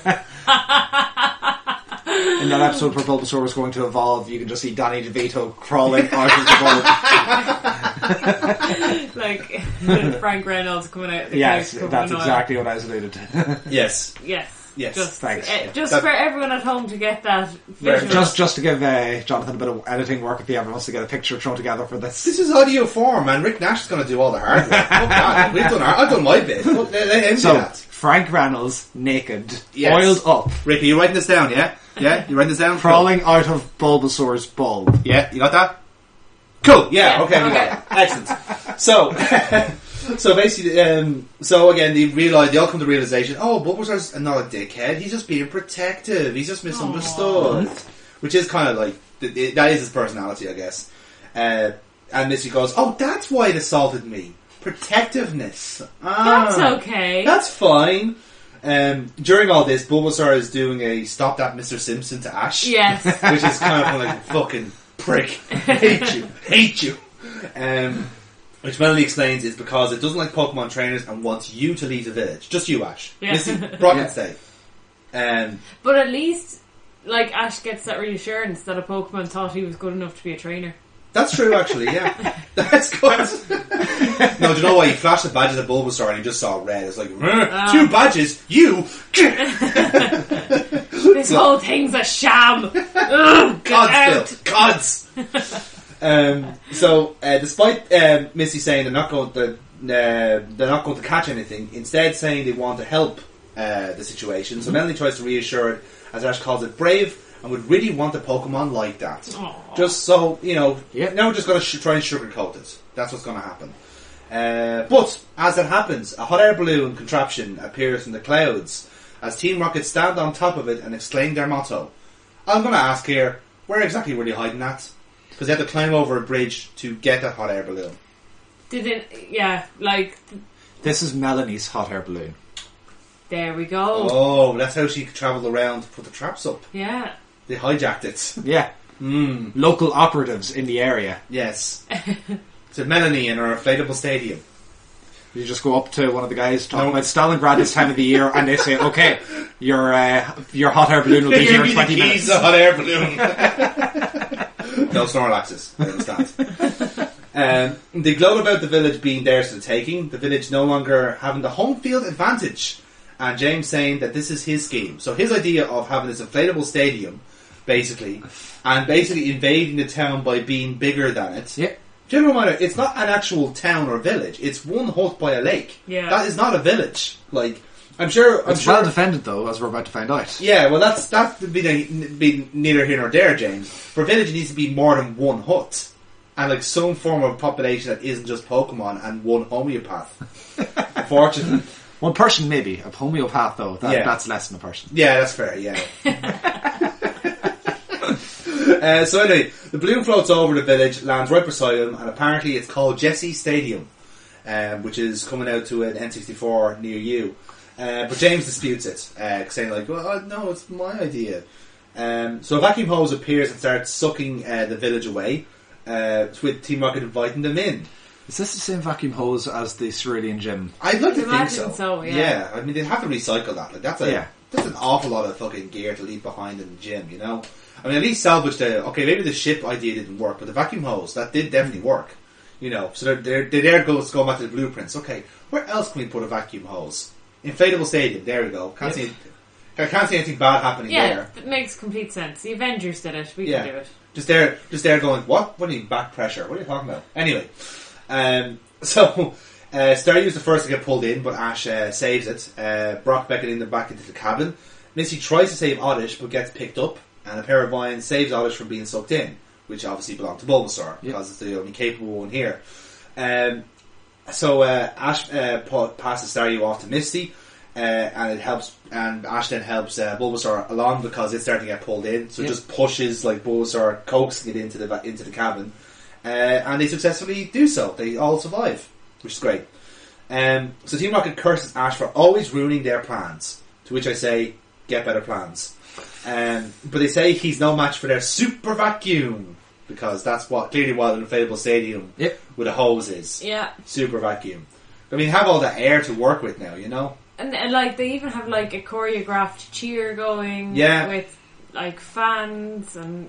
In that episode where Bulbasaur was going to evolve, you can just see Danny DeVito crawling out of the bulb. Like Frank Reynolds coming out of the Yes, couch that's covered in exactly what I was alluded to. Yes. Yes. Just, thanks. Just for everyone at home to get that visual. Just to give Jonathan a bit of editing work if he ever wants to get a picture thrown together for this. This is audio form, man. Rick Nash is going to do all the hard work. I've done my bit. Let him do that. Frank Reynolds, naked, Yes. oiled up, Rick, are you writing this down, yeah? Yeah? You writing this down? crawling out of Bulbasaur's bulb. Yeah, you got that? Cool. Yeah. Okay. We got it. Excellent. So basically, so again, they all come to the realization: oh, Bulbasaur's not a dickhead. He's just being protective. He's just misunderstood, which is kind of like that is his personality, I guess. And Missy goes, "Oh, that's why it assaulted me. Protectiveness. That's okay. That's fine." During all this, Bulbasaur is doing a "Stop That, Mr. Simpson" to Ash. Yes. Which is kind of like, fucking prick. Hate you. Which Melanie explains is because it doesn't like Pokemon trainers and wants you to leave the village. Just you, Ash. Yeah. Missy, Brock can stay. But at least, Ash gets that reassurance that a Pokemon thought he was good enough to be a trainer. That's true, actually, yeah. That's good. No, do you know why? He flashed the badges at Bulbasaur and he just saw red. It's like, 2 badges? You? This whole thing's a sham. Ugh, get out. Gods. Despite Missy saying they're not going to catch anything, instead saying they want to help the situation. So Melanie tries to reassure it, as Ash calls it, brave, and would really want a Pokemon like that. Aww. Just so, now we're just going to try and sugarcoat it. That's what's going to happen. But, as that happens, a hot air balloon contraption appears from the clouds as Team Rocket stand on top of it and exclaim their motto. I'm going to ask here, where exactly were they hiding at? Because they had to climb over a bridge to get that hot air balloon. This is Melanie's hot air balloon. There we go. Oh, that's how she travelled around to put the traps up. Yeah. They hijacked it. Yeah. Local operatives in the area. Yes. So Melanie in her inflatable stadium. You just go up to one of the guys talking about Stalingrad this time of the year, and they say, "Okay, your hot air balloon will be here in 20 minutes." The hot air balloon. No Snorlaxes. I understand. They gloat about the village being theirs for the taking. The village no longer having the home field advantage, and James saying that this is his scheme. So his idea of having this inflatable stadium, basically invading the town by being bigger than it. Yeah. General Matter, it's not an actual town or village. It's one hut by a lake. Yeah. That is not a village. I'm sure well defended, though, as we're about to find out. Yeah, well, that's be neither here nor there, James. For a village, it needs to be more than one hut, and some form of population that isn't just Pokemon and one homeopath. Unfortunately, one person maybe a homeopath, though. That's less than a person. Yeah, that's fair. Yeah. So anyway, the balloon floats over the village, lands right beside him, and apparently it's called Jesse Stadium, which is coming out to an N64 near you. But James disputes it, saying well, no, it's my idea. So a vacuum hose appears and starts sucking the village away, with Team Rocket inviting them in. Is this the same vacuum hose as the Cerulean Gym? I'd like to think Imagine so, yeah. Yeah, I mean, they'd have to recycle that. That's an awful lot of fucking gear to leave behind in the gym, I mean, at least salvage maybe the ship idea didn't work, but the vacuum hose, that did definitely work. So they're there going back to the blueprints. Okay, where else can we put a vacuum hose? Inflatable stadium, there we go. Can't see anything bad happening there. Yeah, it makes complete sense. The Avengers did it, we can do it. Just there going, what? What do you mean back pressure? What are you talking about? Anyway, Star U's the first to get pulled in, but Ash saves it. Brock beckoning them back into the cabin. Missy tries to save Oddish, but gets picked up, and a pair of vines saves Oddish from being sucked in, which obviously belonged to Bulbasaur, because it's the only capable one here. So Ash passes Staryu off to Misty, and it helps, and Ash then helps Bulbasaur along because it's starting to get pulled in. So it just pushes Bulbasaur, coaxing it into the cabin, and they successfully do so. They all survive, which is great. So Team Rocket curses Ash for always ruining their plans. To which I say, get better plans. But they say he's no match for their super vacuum. Because that's clearly what an inflatable stadium with a hose is. Yeah. Super vacuum. I mean, have all that air to work with now, And they even have a choreographed cheer going. Yeah. With fans and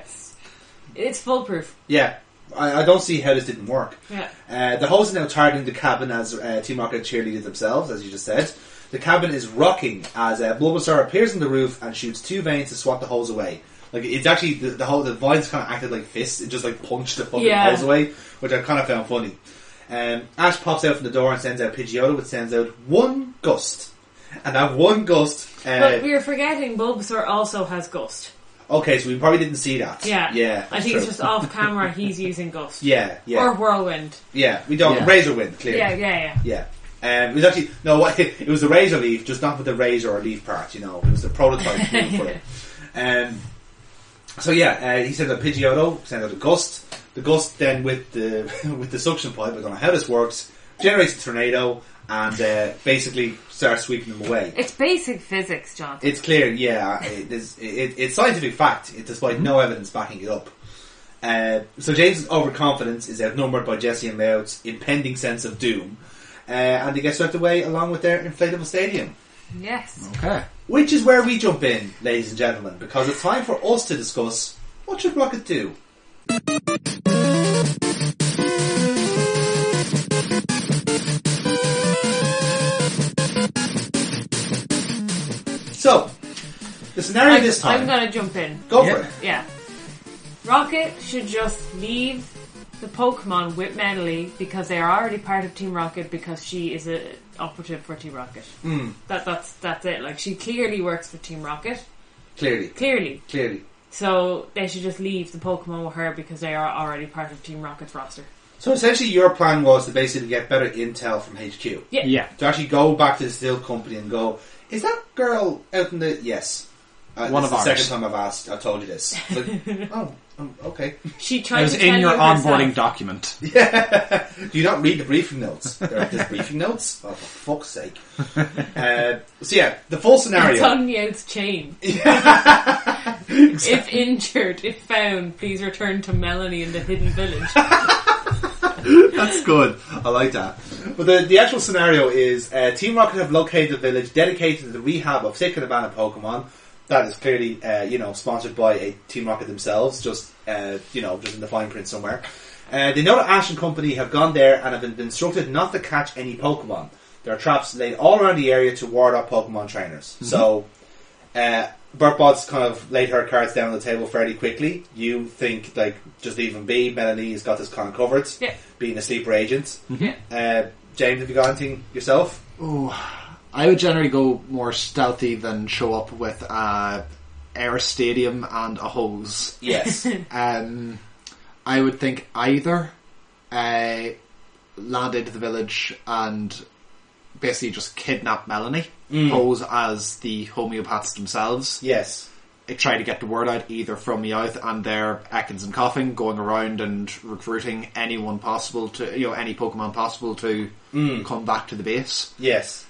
it's foolproof. Yeah. I don't see how this didn't work. Yeah. The hose is now targeting the cabin as Team Rocket cheerleaded themselves, as you just said. The cabin is rocking as Bulbasaur appears on the roof and shoots 2 veins to swat the hose away. It's actually the vines kind of acted like fists. It just punched the fucking hose away, which I kind of found funny. Ash pops out from the door and sends out Pidgeotto, which sends out 1 gust, and that 1 gust. But we were forgetting Bulbasaur also has gust. Okay, so we probably didn't see that. Yeah. I think it's just off camera. He's using gust. Yeah. Or whirlwind. Yeah, we don't Razor Wind clearly. Yeah. It was actually it was the Razor Leaf, just not with the razor or leaf part. It was the prototype move for it. So he sent out Pidgeotto, sent out a gust. The gust then with the suction pipe, I don't know how this works, generates a tornado and basically starts sweeping them away. It's basic physics, John. It's clear, it's scientific fact, despite no evidence backing it up. So James' overconfidence is outnumbered by Jesse and Loud's impending sense of doom, and they get swept away along with their inflatable stadium. Yes. Okay. Which is where we jump in, ladies and gentlemen, because it's time for us to discuss what should Rocket do. So, the scenario this time... I'm going to jump in. Go for it. Yeah. Rocket should just leave the Pokemon with Melanie because they are already part of Team Rocket because she is a operative for Team Rocket. That's it. Like, she clearly works for Team Rocket. Clearly. So they should just leave the Pokemon with her because they are already part of Team Rocket's roster. So essentially your plan was to basically get better intel from HQ. Yeah. To actually go back to the Still company and go, is that girl out in the... Yes. One of the ours. second time I've told you this. It's like, okay. She tried It was to tell in your you onboarding herself. document. Do you not read the briefing notes? There's briefing notes? Oh, for fuck's sake. So yeah, the full scenario. It's on Meowth's chain. If injured, if found, please return to Melanie in the hidden village. That's good. I like that. But the actual scenario is Team Rocket have located a village dedicated to the rehab of sick and abandoned Pokemon. That is clearly, sponsored by a Team Rocket themselves, just in the fine print somewhere. They know that Ash and company have gone there and have been instructed not to catch any Pokemon. There are traps laid all around the area to ward off Pokemon trainers. Mm-hmm. So, Burtbot's kind of laid her cards down on the table fairly quickly. You think, just leave him be. Melanie's got this kind of covered, being a sleeper agent. Yeah. James, have you got anything yourself? Oh, I would generally go more stealthy than show up with air stadium and a hose. Yes. I would think either land into the village and basically just kidnap Melanie, pose as the homeopaths themselves. Yes. Try to get the word out either from Meowth and their Ekans and Coughing, going around and recruiting anyone possible to, any Pokemon possible to come back to the base. Yes.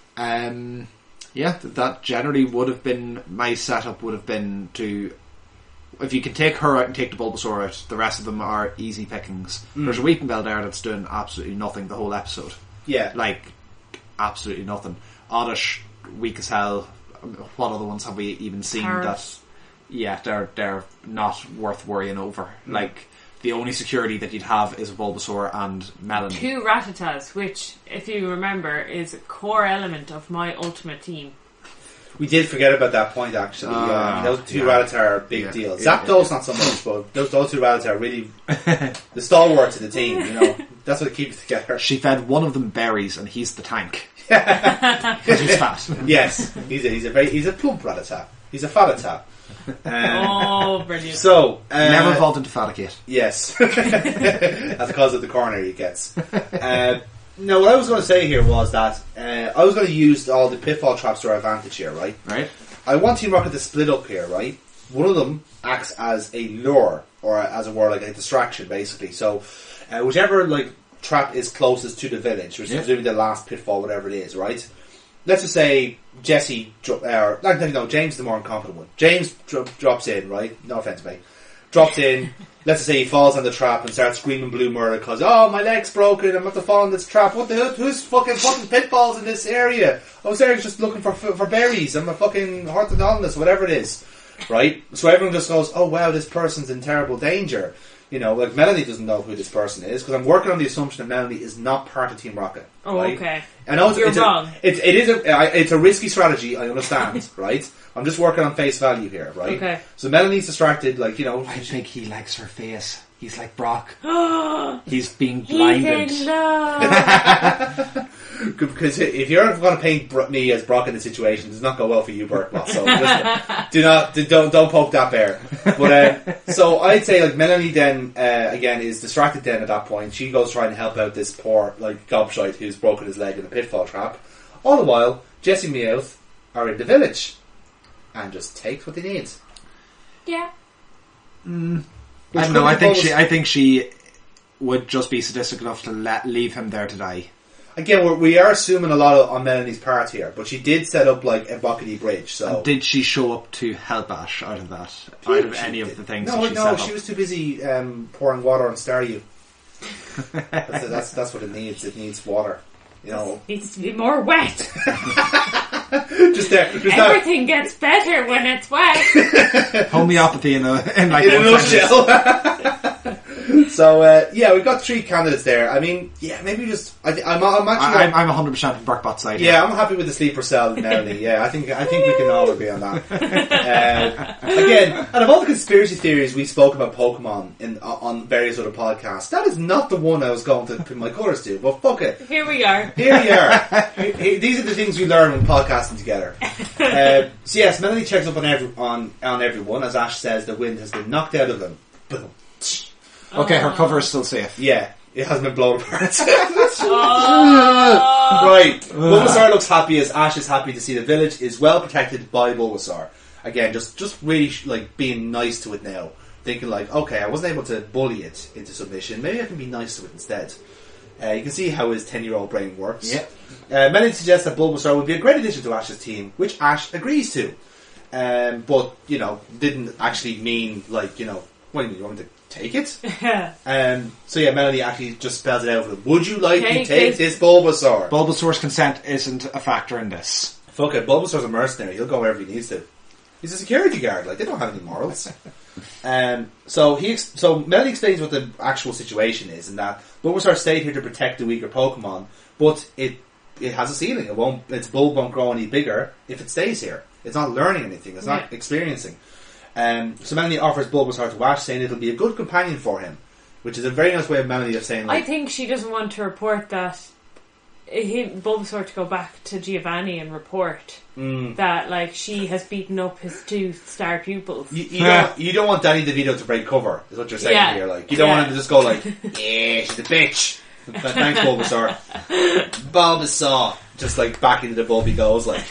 That generally would have been my setup. Would have been to, if you can take her out and take the Bulbasaur out, the rest of them are easy pickings. There's a Weeping Bell there that's doing absolutely nothing the whole episode. Yeah. Absolutely nothing. Oddish, weak as hell. What other ones have we even seen Paris. they're not worth worrying over. The only security that you'd have is Bulbasaur and Melanie. 2 Rattatas, which, if you remember, is a core element of my ultimate team. We did forget about that point, actually. Those 2 Rattata are a big deal. Zapdos not so much, but those 2 Rattata are really the stalwarts of the team, That's what keeps it together. She fed one of them berries and he's the tank. Because he's fat. Yes, he's a plump Rattata. He's a fatata. Brilliant. So never evolved into Faticate. Yes. That's because of the corner he gets. No, what I was going to say here was that I was going to use all the pitfall traps to our advantage here, right? Right. I want Team Rocket to split up here, right? One of them acts as a lure, or as it were, like a distraction, basically. So, whichever trap is closest to the village, which is presumably the last pitfall, whatever it is, right? Let's just say Jesse, James is the more incompetent one. James drops in, right? No offense, mate. Drops in. Let's just say he falls on the trap and starts screaming blue murder because, my leg's broken, I'm about to fall in this trap. What the hell? Who's fucking pitfalls in this area? I was there just looking for berries. I'm a fucking orthodontist, whatever it is. Right? So everyone just goes, oh wow, this person's in terrible danger. Melanie doesn't know who this person is because I'm working on the assumption that Melanie is not part of Team Rocket. Oh, right? okay. I know You're wrong. It's a risky strategy, I understand, right? I'm just working on face value here, right? Okay. So Melanie's distracted, I think he likes her face. He's like Brock. He's being blinded. He's in love. Because if you're going to paint me as Brock in the situation, it does not go well for you, Bert. So just don't poke that bear. But so I'd say Melanie then again is distracted. Then at that point, she goes trying to help out this poor gobshite who's broken his leg in a pitfall trap. All the while, Jesse and Meowth are in the village and just take what they need. Yeah. I don't know. I think she would just be sadistic enough to leave him there to die. Again, we are assuming a lot on Melanie's part here, but she did set up a buckety bridge. So and did she show up to help Ash out of that? Out of any of the things? No, that she set up? she was too busy pouring water on Staryu. That's what it needs. It needs water. Needs to be more wet. just there. Everything gets better when it's wet. Homeopathy in a nutshell. So yeah, we've got 3 candidates there. I mean, yeah, maybe just I'm actually I'm 100% on Burkbot's side. yeah, I'm happy with the sleeper cell Melanie. Yeah, I think we can all agree on that. Again, out of all the conspiracy theories we spoke about Pokemon on various other podcasts, that is not the one I was going to put my colours to. But fuck it. Here we are. Here you are. These are the things we learn when podcasting together. So yes, Melanie checks up on everyone. As Ash says, the wind has been knocked out of them. Boom. Okay, her cover is still safe. Yeah, it hasn't been blown apart. Oh. Right. Bulbasaur looks happy as Ash is happy to see the village is well protected by Bulbasaur. Again, just really like being nice to it now. Thinking like, okay, I wasn't able to bully it into submission. Maybe I can be nice to it instead. You can see how his 10-year-old brain works. Yep. Melanie suggests that Bulbasaur would be a great addition to Ash's team, which Ash agrees to. But, didn't actually mean, like, what do you mean, you want me to take it? So yeah, Melanie actually just spells it out for them. Would you like me to take this Bulbasaur? Bulbasaur's consent isn't a factor in this. Fuck it, Bulbasaur's a mercenary. He'll go wherever he needs to. He's a security guard. Like, they don't have any morals. So Melanie explains what the actual situation is, and that Bulbasaur stayed here to protect the weaker Pokemon, but it has a ceiling. Its bulb won't grow any bigger if it stays here. It's not learning anything. It's not experiencing. So Melanie offers Bulbasaur to Ash, saying it'll be a good companion for him, which is a very nice way of Melanie of saying, like, I think she doesn't want to report that Bulbasaur to go back to Giovanni and report that, like, she has beaten up his 2 star pupils. You don't want Danny DeVito to break cover, is what you're saying here. Like, you don't want him to just go like, yeah, she's a bitch. Thanks, Bulbasaur. Bulbasaur. Just like back into the bulb he goes, like.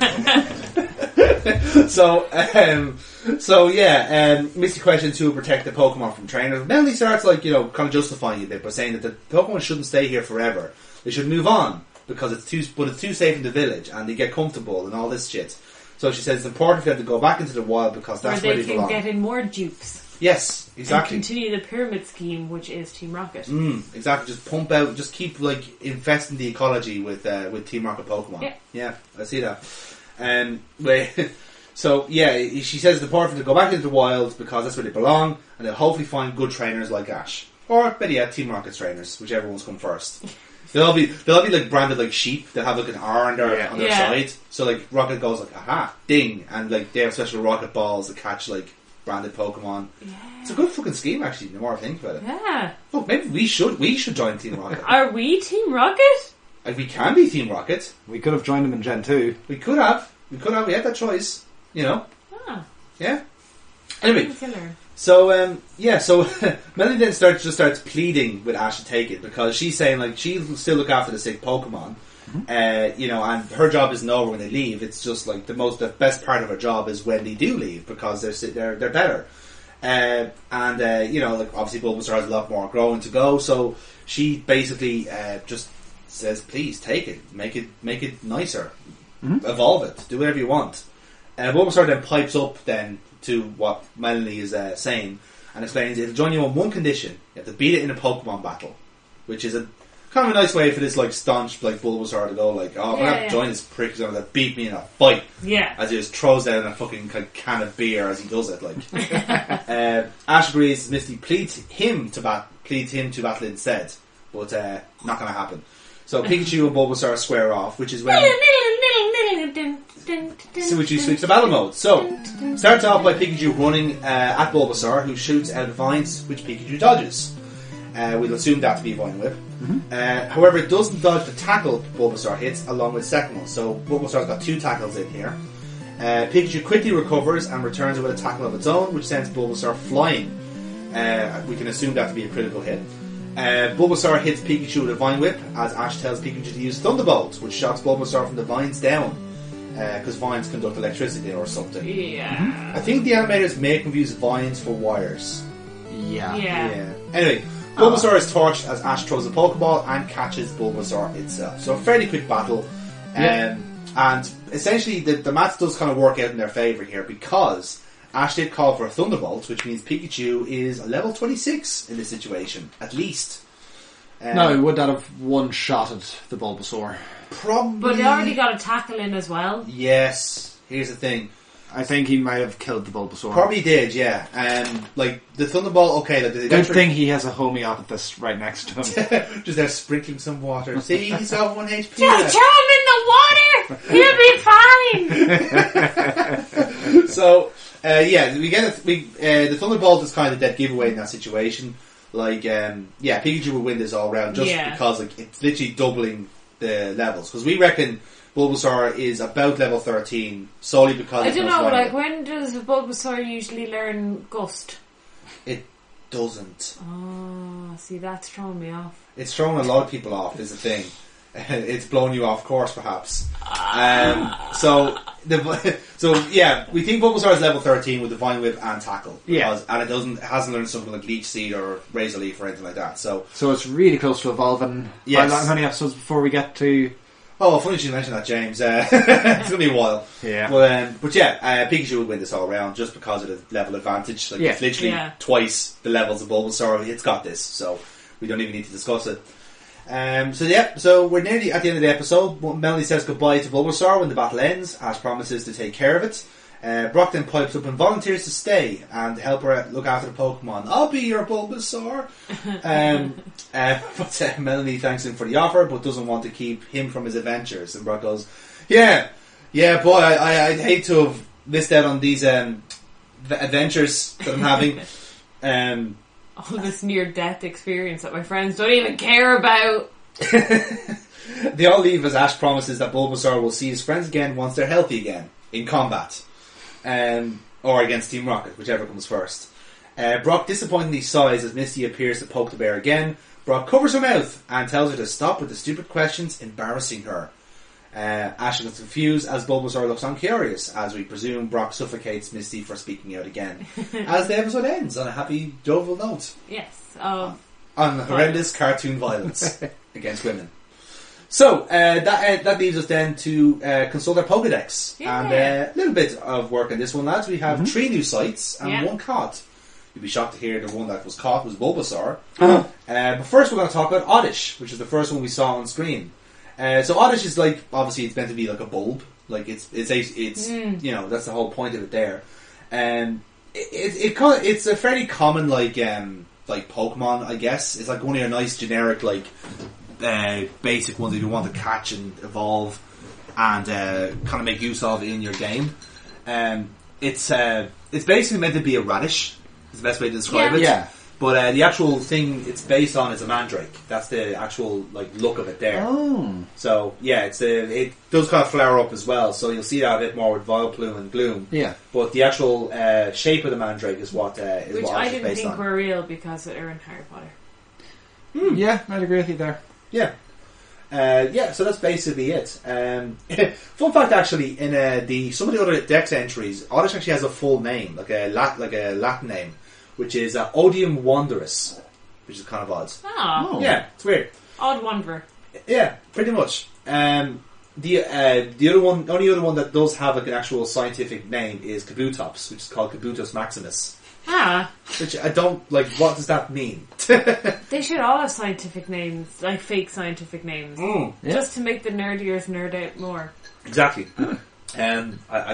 Misty questions who will protect the Pokemon from trainers. Melanie starts like, kind of justifying it a bit by saying that the Pokemon shouldn't stay here forever. They should move on because it's too safe in the village and they get comfortable and all this shit. So she says it's important for them to go back into the wild because that's where they belong. They can get in more dupes. Yes, exactly. And continue the pyramid scheme, which is Team Rocket. Exactly. Just pump out, just keep like infesting the ecology with Team Rocket Pokemon. Yeah, I see that. So yeah, she says it's important for them to go back into the wild because that's where they belong, and they'll hopefully find good trainers like Ash, or better yet, Team Rocket trainers, whichever ones come first. They'll all be like branded like sheep. They'll have like an R on their side. So like Rocket goes like, aha, ding, and like they have special rocket balls that catch like branded Pokemon. Yeah. It's a good fucking scheme actually, the more I think about it. Yeah. Look, maybe we should join Team Rocket. Are we Team Rocket? Like, we can be Team Rocket. We could have joined them in Gen 2. We could have. We had that choice. Ah. Yeah. Anyway. So Melanie then starts pleading with Ash to take it because she's saying like she'll still look after the sick Pokemon. And her job isn't over when they leave. It's just like the best part of her job is when they do leave because they're better. Like obviously Bulbasaur has a lot more growing to go, so she basically just says, please take it, make it nicer, evolve it, do whatever you want. Bulbasaur then pipes up then to what Melanie is saying and explains it'll join you on one condition: you have to beat it in a Pokemon battle, which is a kind of a nice way for this like staunch like Bulbasaur to go like, oh, I'm gonna have to join this prick who's gonna beat me in a fight. Yeah. As he just throws down a fucking can of beer as he does it. Like, Ash agrees. Misty pleads him to battle instead, but not gonna happen. So Pikachu and Bulbasaur square off, which is when which you switch to battle mode. So starts off by Pikachu running at Bulbasaur, who shoots out vines, which Pikachu dodges. We'll assume that to be a Vine Whip. However, it doesn't dodge the tackle Bulbasaur hits along with second one. So Bulbasaur's got 2 tackles in here. Pikachu quickly recovers and returns with a tackle of its own, which sends Bulbasaur flying. We can assume that to be a critical hit. Bulbasaur hits Pikachu with a Vine Whip as Ash tells Pikachu to use Thunderbolt, which shocks Bulbasaur from the vines down. Because vines conduct electricity or something. Yeah. I think the animators may confuse vines for wires. Yeah. Anyway, Bulbasaur is torched as Ash throws a Pokeball and catches Bulbasaur itself. So a fairly quick battle. And essentially the maths does kind of work out in their favour here because Ash did call for a Thunderbolt, which means Pikachu is level 26 in this situation, at least. No, would that have one-shotted the Bulbasaur? Probably. But they already got a tackle in as well. Yes. Here's the thing. I think he might have killed the Bulbasaur. Probably did, yeah. Like the Thunderbolt, okay. Like, the Good thing he has a homeopathist right next to him. just there sprinkling some water. See, he's got 1 HP. Just throw him in the water. He'll be fine. So, we get the Thunderbolt is kind of dead giveaway in that situation. Like, Pikachu will win this all round just because like it's literally doubling the levels. Because we reckon Bulbasaur is about level 13 solely because I don't know. Like, when does Bulbasaur usually learn Gust? It doesn't. Oh, see, that's throwing me off. It's throwing a lot of people off. Is the thing. It's blown you off course, perhaps. We think Bulbasaur is level 13 with Divine Whip and Tackle. And it hasn't learned something like Leech Seed or Razor Leaf or anything like that. So it's really close to evolving. Yes. How many episodes before we get to? Oh, funny you mentioned that, James. It's going to be a while. Yeah. Pikachu would win this all round just because of the level advantage. Like, it's literally twice the levels of Bulbasaur. It's got this, so we don't even need to discuss it. So we're nearly at the end of the episode. Melanie says goodbye to Bulbasaur when the battle ends. Ash promises to take care of it. Brock then pipes up and volunteers to stay and help her look after the Pokemon. I'll be your Bulbasaur. But Melanie thanks him for the offer, but doesn't want to keep him from his adventures. And Brock goes, "Yeah, boy, I'd hate to have missed out on these adventures that I'm having." All this near-death experience that my friends don't even care about. They all leave as Ash promises that Bulbasaur will see his friends again once they're healthy again in combat. Or against Team Rocket, whichever comes first. Brock disappointingly sighs as Misty appears to poke the bear again. Brock covers her mouth and tells her to stop with the stupid questions embarrassing her. Ash is confused as Bulbasaur looks uncurious, as we presume Brock suffocates Misty for speaking out again. As the episode ends on a happy, jovial note. Yes. On horrendous cartoon violence against women. So, that leaves us then to consult our Pokedex. Yeah. And a little bit of work on this one, lads. We have 3 new sites and 1 caught. You'd be shocked to hear the one that was caught was Bulbasaur. But first we're going to talk about Oddish, which is the first one we saw on screen. So Oddish is like, obviously it's meant to be like a bulb. Like it's you know, that's the whole point of it there. It's a fairly common like Pokemon, I guess. It's like one of your nice generic like basic ones that you want to catch and evolve and kind of make use of in your game. It's basically meant to be a radish. Is the best way to describe it. Yeah. But the actual thing it's based on is a mandrake. That's the actual like look of it there. Oh. So yeah, it does kind of flower up as well. So you'll see that a bit more with Vileplume and Gloom. Yeah. But the actual shape of the mandrake is what Which what I it's didn't based think on. were real because they're in Harry Potter. Yeah, I'd agree with you there. Yeah. So that's basically it. Fun fact, actually, in some of the other Dex entries, Oddish actually has a full name, like a Latin name, which is Odium Wondrous, which is kind of odd. Oh. Yeah, it's weird. Odd Wanderer. Yeah, pretty much. The only other one that does have like an actual scientific name is Kabutops, which is called Kabutos Maximus. Which I don't like. What does that mean? They should all have scientific names, like fake scientific names, just to make the nerdiers nerd out more. Exactly. I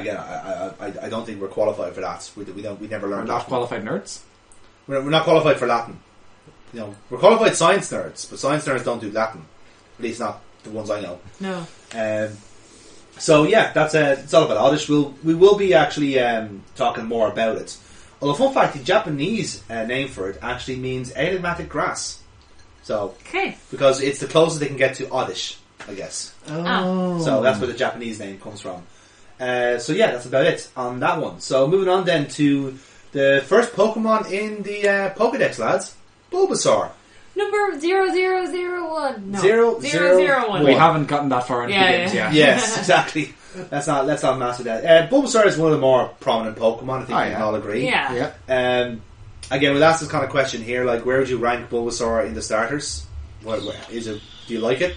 don't think we're qualified for that. We never learned. We're not Latin. qualified nerds. We're not qualified for Latin. You know, we're qualified science nerds, but science nerds don't do Latin. At least not the ones I know. No. So yeah, that's it's all about Oddish. We will be actually talking more about it. Although, fun fact, the Japanese name for it actually means enigmatic grass. So, because it's the closest they can get to Oddish, I guess. Oh. So that's where the Japanese name comes from. So yeah, that's about it on that one. So moving on then to the first Pokemon in the Pokedex, lads. Bulbasaur. Number 0001. No. 001. We haven't gotten that far into the games yet. Yes, exactly. Let's not master that. Bulbasaur is one of the more prominent Pokemon. I think we can all agree. Yeah. Again, we'll ask this kind of question here. Like, where would you rank Bulbasaur in the starters? What is it? Do you like it?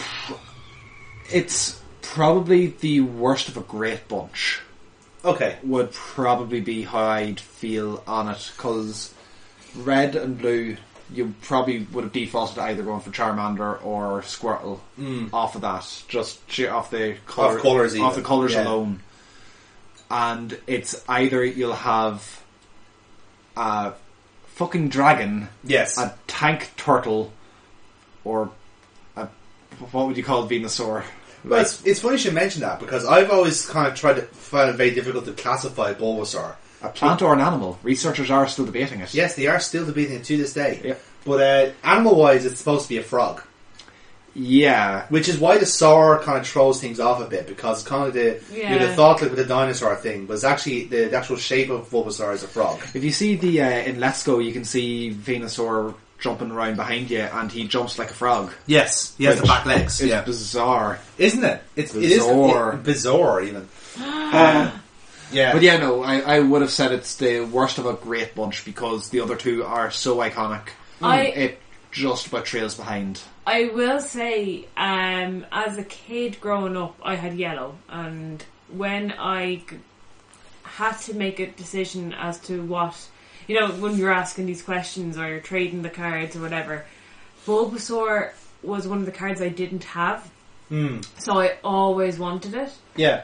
It's probably the worst of a great bunch. Okay. Would probably be how I'd feel on it, because Red and Blue, you probably would have defaulted either going for Charmander or Squirtle off of that, just off the colour, colours, off the colours Yeah. alone. and it's either you'll have a fucking dragon, Yes. a tank turtle, or a, what would you call Venusaur? Well, it's funny you should mention that, because I've always kind of find it very difficult to classify Bulbasaur. A plant or an animal? Researchers are still debating it. Yes, they are still debating it to this day. Yeah. But animal-wise, it's supposed to be a frog. Yeah. Which is why the Saur kind of throws things off a bit, because it's kind of the thought like with the dinosaur thing, but it's actually the actual shape of Bulbasaur is a frog. If you see the in Let's Go, you can see Venusaur jumping around behind you, and he jumps like a frog. Yes, he has the Which back legs. It's Yeah, bizarre. isn't it? It is Bizarre. bizarre even. Yeah, But yeah, no, I would have said it's the worst of a great bunch because the other two are so iconic. It just about trails behind. I will say, as a kid growing up, I had yellow, and when I had to make a decision as to what, when you're asking these questions or you're trading the cards or whatever, Bulbasaur was one of the cards I didn't have, so I always wanted it. yeah.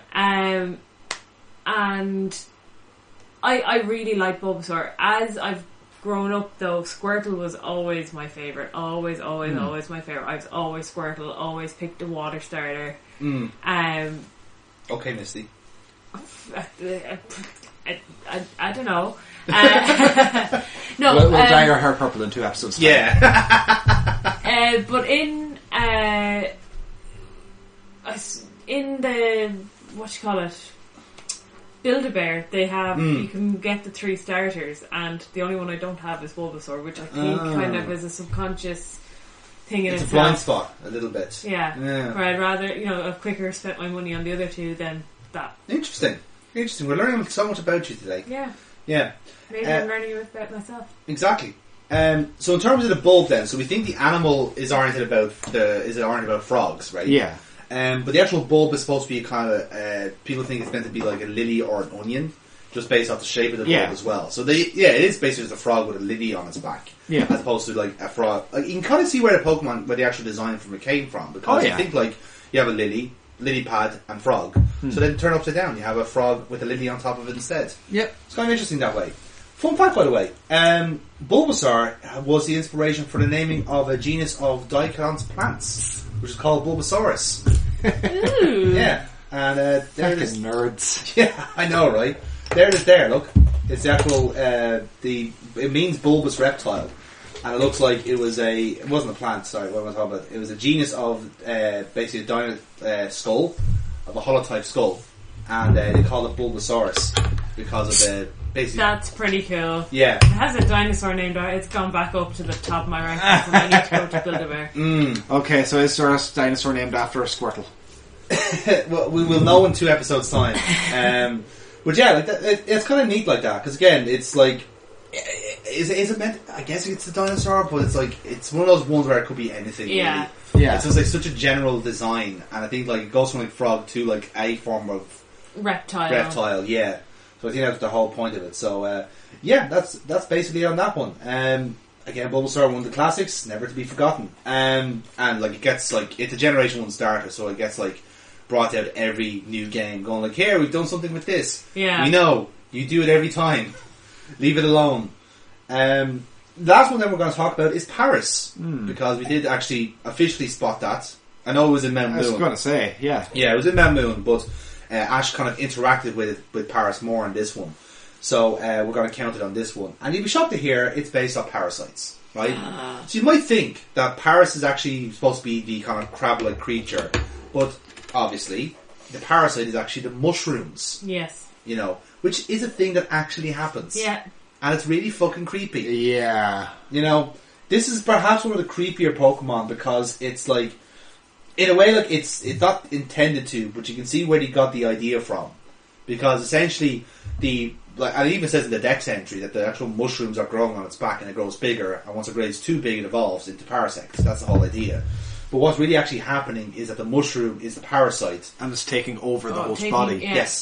And I really like Bulbasaur. As I've grown up, though, Squirtle was always my favourite. Always my favourite. I was always Squirtle. Always picked a water starter. Okay, Misty. I don't know. No, We'll dye your hair purple in 2 episodes. Time. Yeah. but in the what you call it, Build-A-Bear, they have you can get the 3 starters, and the only one I don't have is Bulbasaur, which I think kind of is a subconscious thing in It's a itself. blind spot a little bit. Yeah. Yeah. Where I'd rather have quicker spent my money on the other 2 than that. Interesting. We're learning so much about you today. Yeah. Yeah. Maybe I'm learning about myself. Exactly. So in terms of the bulb, then, so we think the animal is oriented about frogs, right? Yeah. But the actual bulb is supposed to be kind of people think it's meant to be like a lily or an onion, just based off the shape of the bulb as well. So it is basically just a frog with a lily on its back, as opposed to like a frog. Like, you can kind of see where the actual design from it came from, because you think like you have a lily pad and frog, so then turn upside down, you have a frog with a lily on top of it instead. Yep. It's kind of interesting that way. Fun fact, by the way, Bulbasaur was the inspiration for the naming of a genus of dicotyledonous plants, which is called Bulbasaurus. Ooh. Yeah, and there it is. Nerds. Yeah, I know, right? There it is. There, look, it's the actual. It means bulbous reptile, and it looks like it wasn't a plant. Sorry, what am I talking about? It was a genus of basically a dino skull, of a holotype skull, and they call it Bulbasaurus because of the basically. That's pretty cool. Yeah. It has a dinosaur named out. It's gone back up to the top of my rankings, and I need to go to Build-A-Bear. Okay, so is there a dinosaur named after a Squirtle? Well, we will know in 2 episodes' time. But yeah, like it's kind of neat like that, because again, it's like, is it meant? I guess it's a dinosaur, but it's like it's one of those ones where it could be anything. Yeah. Really. Yeah. It's just like such a general design, and I think like it goes from like frog to like a form of reptile. Yeah. So I think that's the whole point of it. So yeah, that's basically on that one. Again, Bulbasaur, one of the classics, never to be forgotten. And like it gets like it's a Generation 1 starter, so it gets like brought out every new game, going like, here, we've done something with this. Yeah. We know you do it every time. Leave it alone. Last one that we're going to talk about is Paris, because we did actually officially spot that. I know it was in Mount I was Moon. going to say, yeah. Yeah, it was in Mount Moon, but Ash kind of interacted with Paris more on this one. So we're going to count it on this one. And you'd be shocked to hear it's based on parasites, right? So you might think that Paris is actually supposed to be the kind of crab-like creature, but obviously the parasite is actually the mushrooms. Yes. Which is a thing that actually happens. Yeah. And it's really fucking creepy. Yeah. This is perhaps one of the creepier Pokemon, because it's like, in a way, like it's not intended to, but you can see where he got the idea from. Because essentially, and it even says in the Dex entry that the actual mushrooms are growing on its back and it grows bigger, and once it grows too big, it evolves into Parasect. That's the whole idea. But what's really actually happening is that the mushroom is the parasite. And it's taking over the host taking- body. yeah. Yes.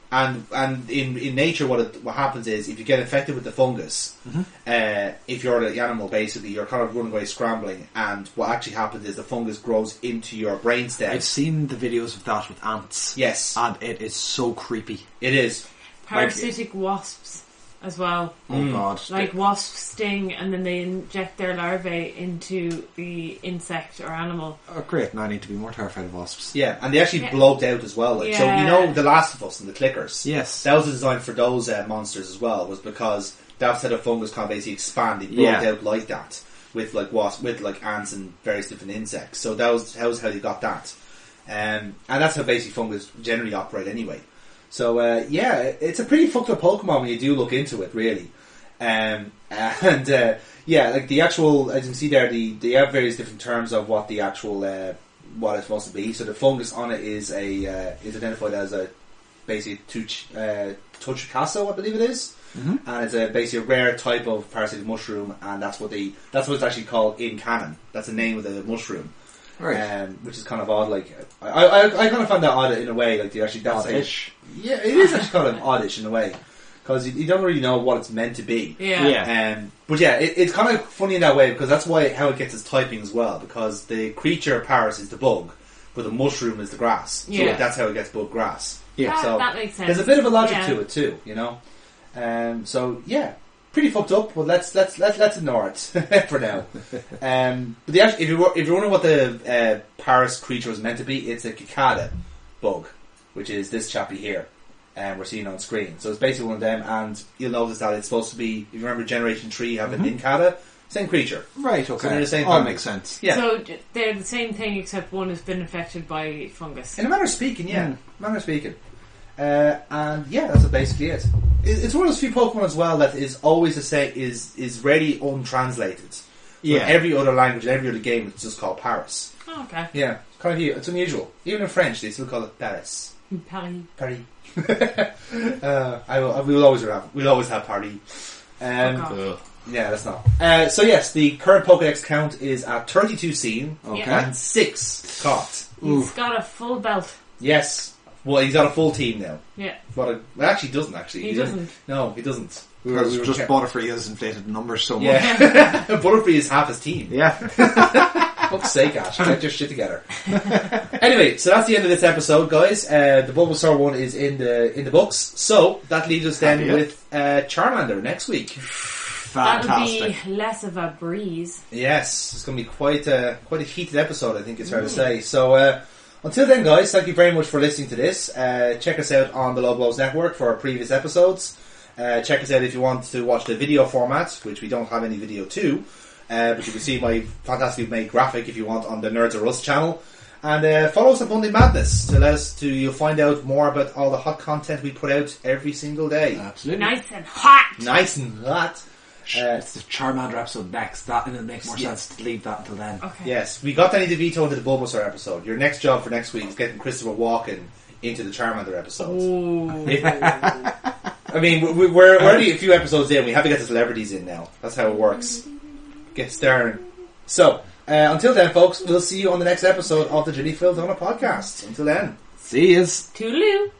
And in nature, what happens is if you get infected with the fungus, if you're the animal, basically you're kind of running away scrambling, and what actually happens is the fungus grows into your brainstem. I've seen the videos of that with ants. Yes, and it is so creepy. it is. Parasitic wasps as well. Oh god! Like wasps sting and then they inject their larvae into the insect or animal. Oh, great! Now I need to be more terrified of wasps. Yeah, and they actually bloat out as well. Like, so you know, The Last of Us and the clickers. Yes, that was designed for those monsters as well. Was because that's how the fungus can basically expand. They bloat out like that with like with like ants and various different insects. So that was how they got that, and that's how basically fungus generally operate anyway. So it's a pretty fucked up Pokemon when you do look into it, really. Like the actual, as you can see there, they have various different terms of what the actual what it's supposed to be. So the fungus on it is identified as a basically Tuchikaso, I believe it is, and it's basically a rare type of parasitic mushroom, and that's what it's actually called in canon. That's the name of the mushroom. Right. Which is kind of odd. Like I kind of find that odd in a way. Like that's oddish. Yeah, it is actually kind of oddish in a way because you don't really know what it's meant to be. Yeah. But yeah, it's kind of funny in that way because that's how it gets its typing as well. Because the creature Paris is the bug, but the mushroom is the grass. So that's how it gets bug grass. Yeah. So that makes sense. There's a bit of a logic to it too, you know. So yeah. Pretty fucked up, but let's ignore it for now. But if you're wondering what the Paris creature was meant to be, it's a cicada bug, which is this chappy here, and we're seeing on screen. So it's basically one of them, and you'll notice that it's supposed to be. If you remember Generation 3 having Nincada, same creature, right? Okay, so they're the same. That makes sense. Yeah. So they're the same thing, except one has been infected by fungus. In a manner of speaking, and yeah, that's basically it. It's one of those few Pokemon as well that is always the same, is rarely untranslated. So in every other language, in every other game, it's just called Paris. Oh, okay. Yeah, it's unusual. Even in French, they still call it Paris. Paris. We'll always have Paris. Yeah, that's not. So yes, the current Pokédex count is at 32 seen and 6 caught. He's got a full belt. Yes. Well, he's got a full team now. Yeah. Actually, he doesn't. He doesn't. No, he doesn't. We were just Butterfree has inflated numbers so much. Yeah. Butterfree is half his team. Yeah. Fuck's sake, Ash. Get your shit together. Anyway, so that's the end of this episode, guys. The Bulbasaur one is in the books. So that leaves us then with Charmander next week. Fantastic. That'll be less of a breeze. Yes, it's going to be quite a heated episode, I think it's fair to say. So until then, guys, thank you very much for listening to this. Check us out on the Low Blows Network for our previous episodes. Check us out if you want to watch the video format, which we don't have any video to. But you can see my fantastically made graphic if you want on the Nerds or Us channel. And follow us on Monday Madness you'll find out more about all the hot content we put out every single day. Absolutely. Nice and hot. Nice and hot. It's the Charmander episode next. It'll make more sense to leave that until then. Okay. Yes, we got Danny DeVito into the Bulbasaur episode. Your next job for next week is getting Christopher Walken into the Charmander episodes. I mean, we're already a few episodes in. We have to get the celebrities in now. That's how it works. Get Stern. So, until then, folks, we'll see you on the next episode of the Ginny Phil Donut podcast. Until then. See yous. Toodaloo.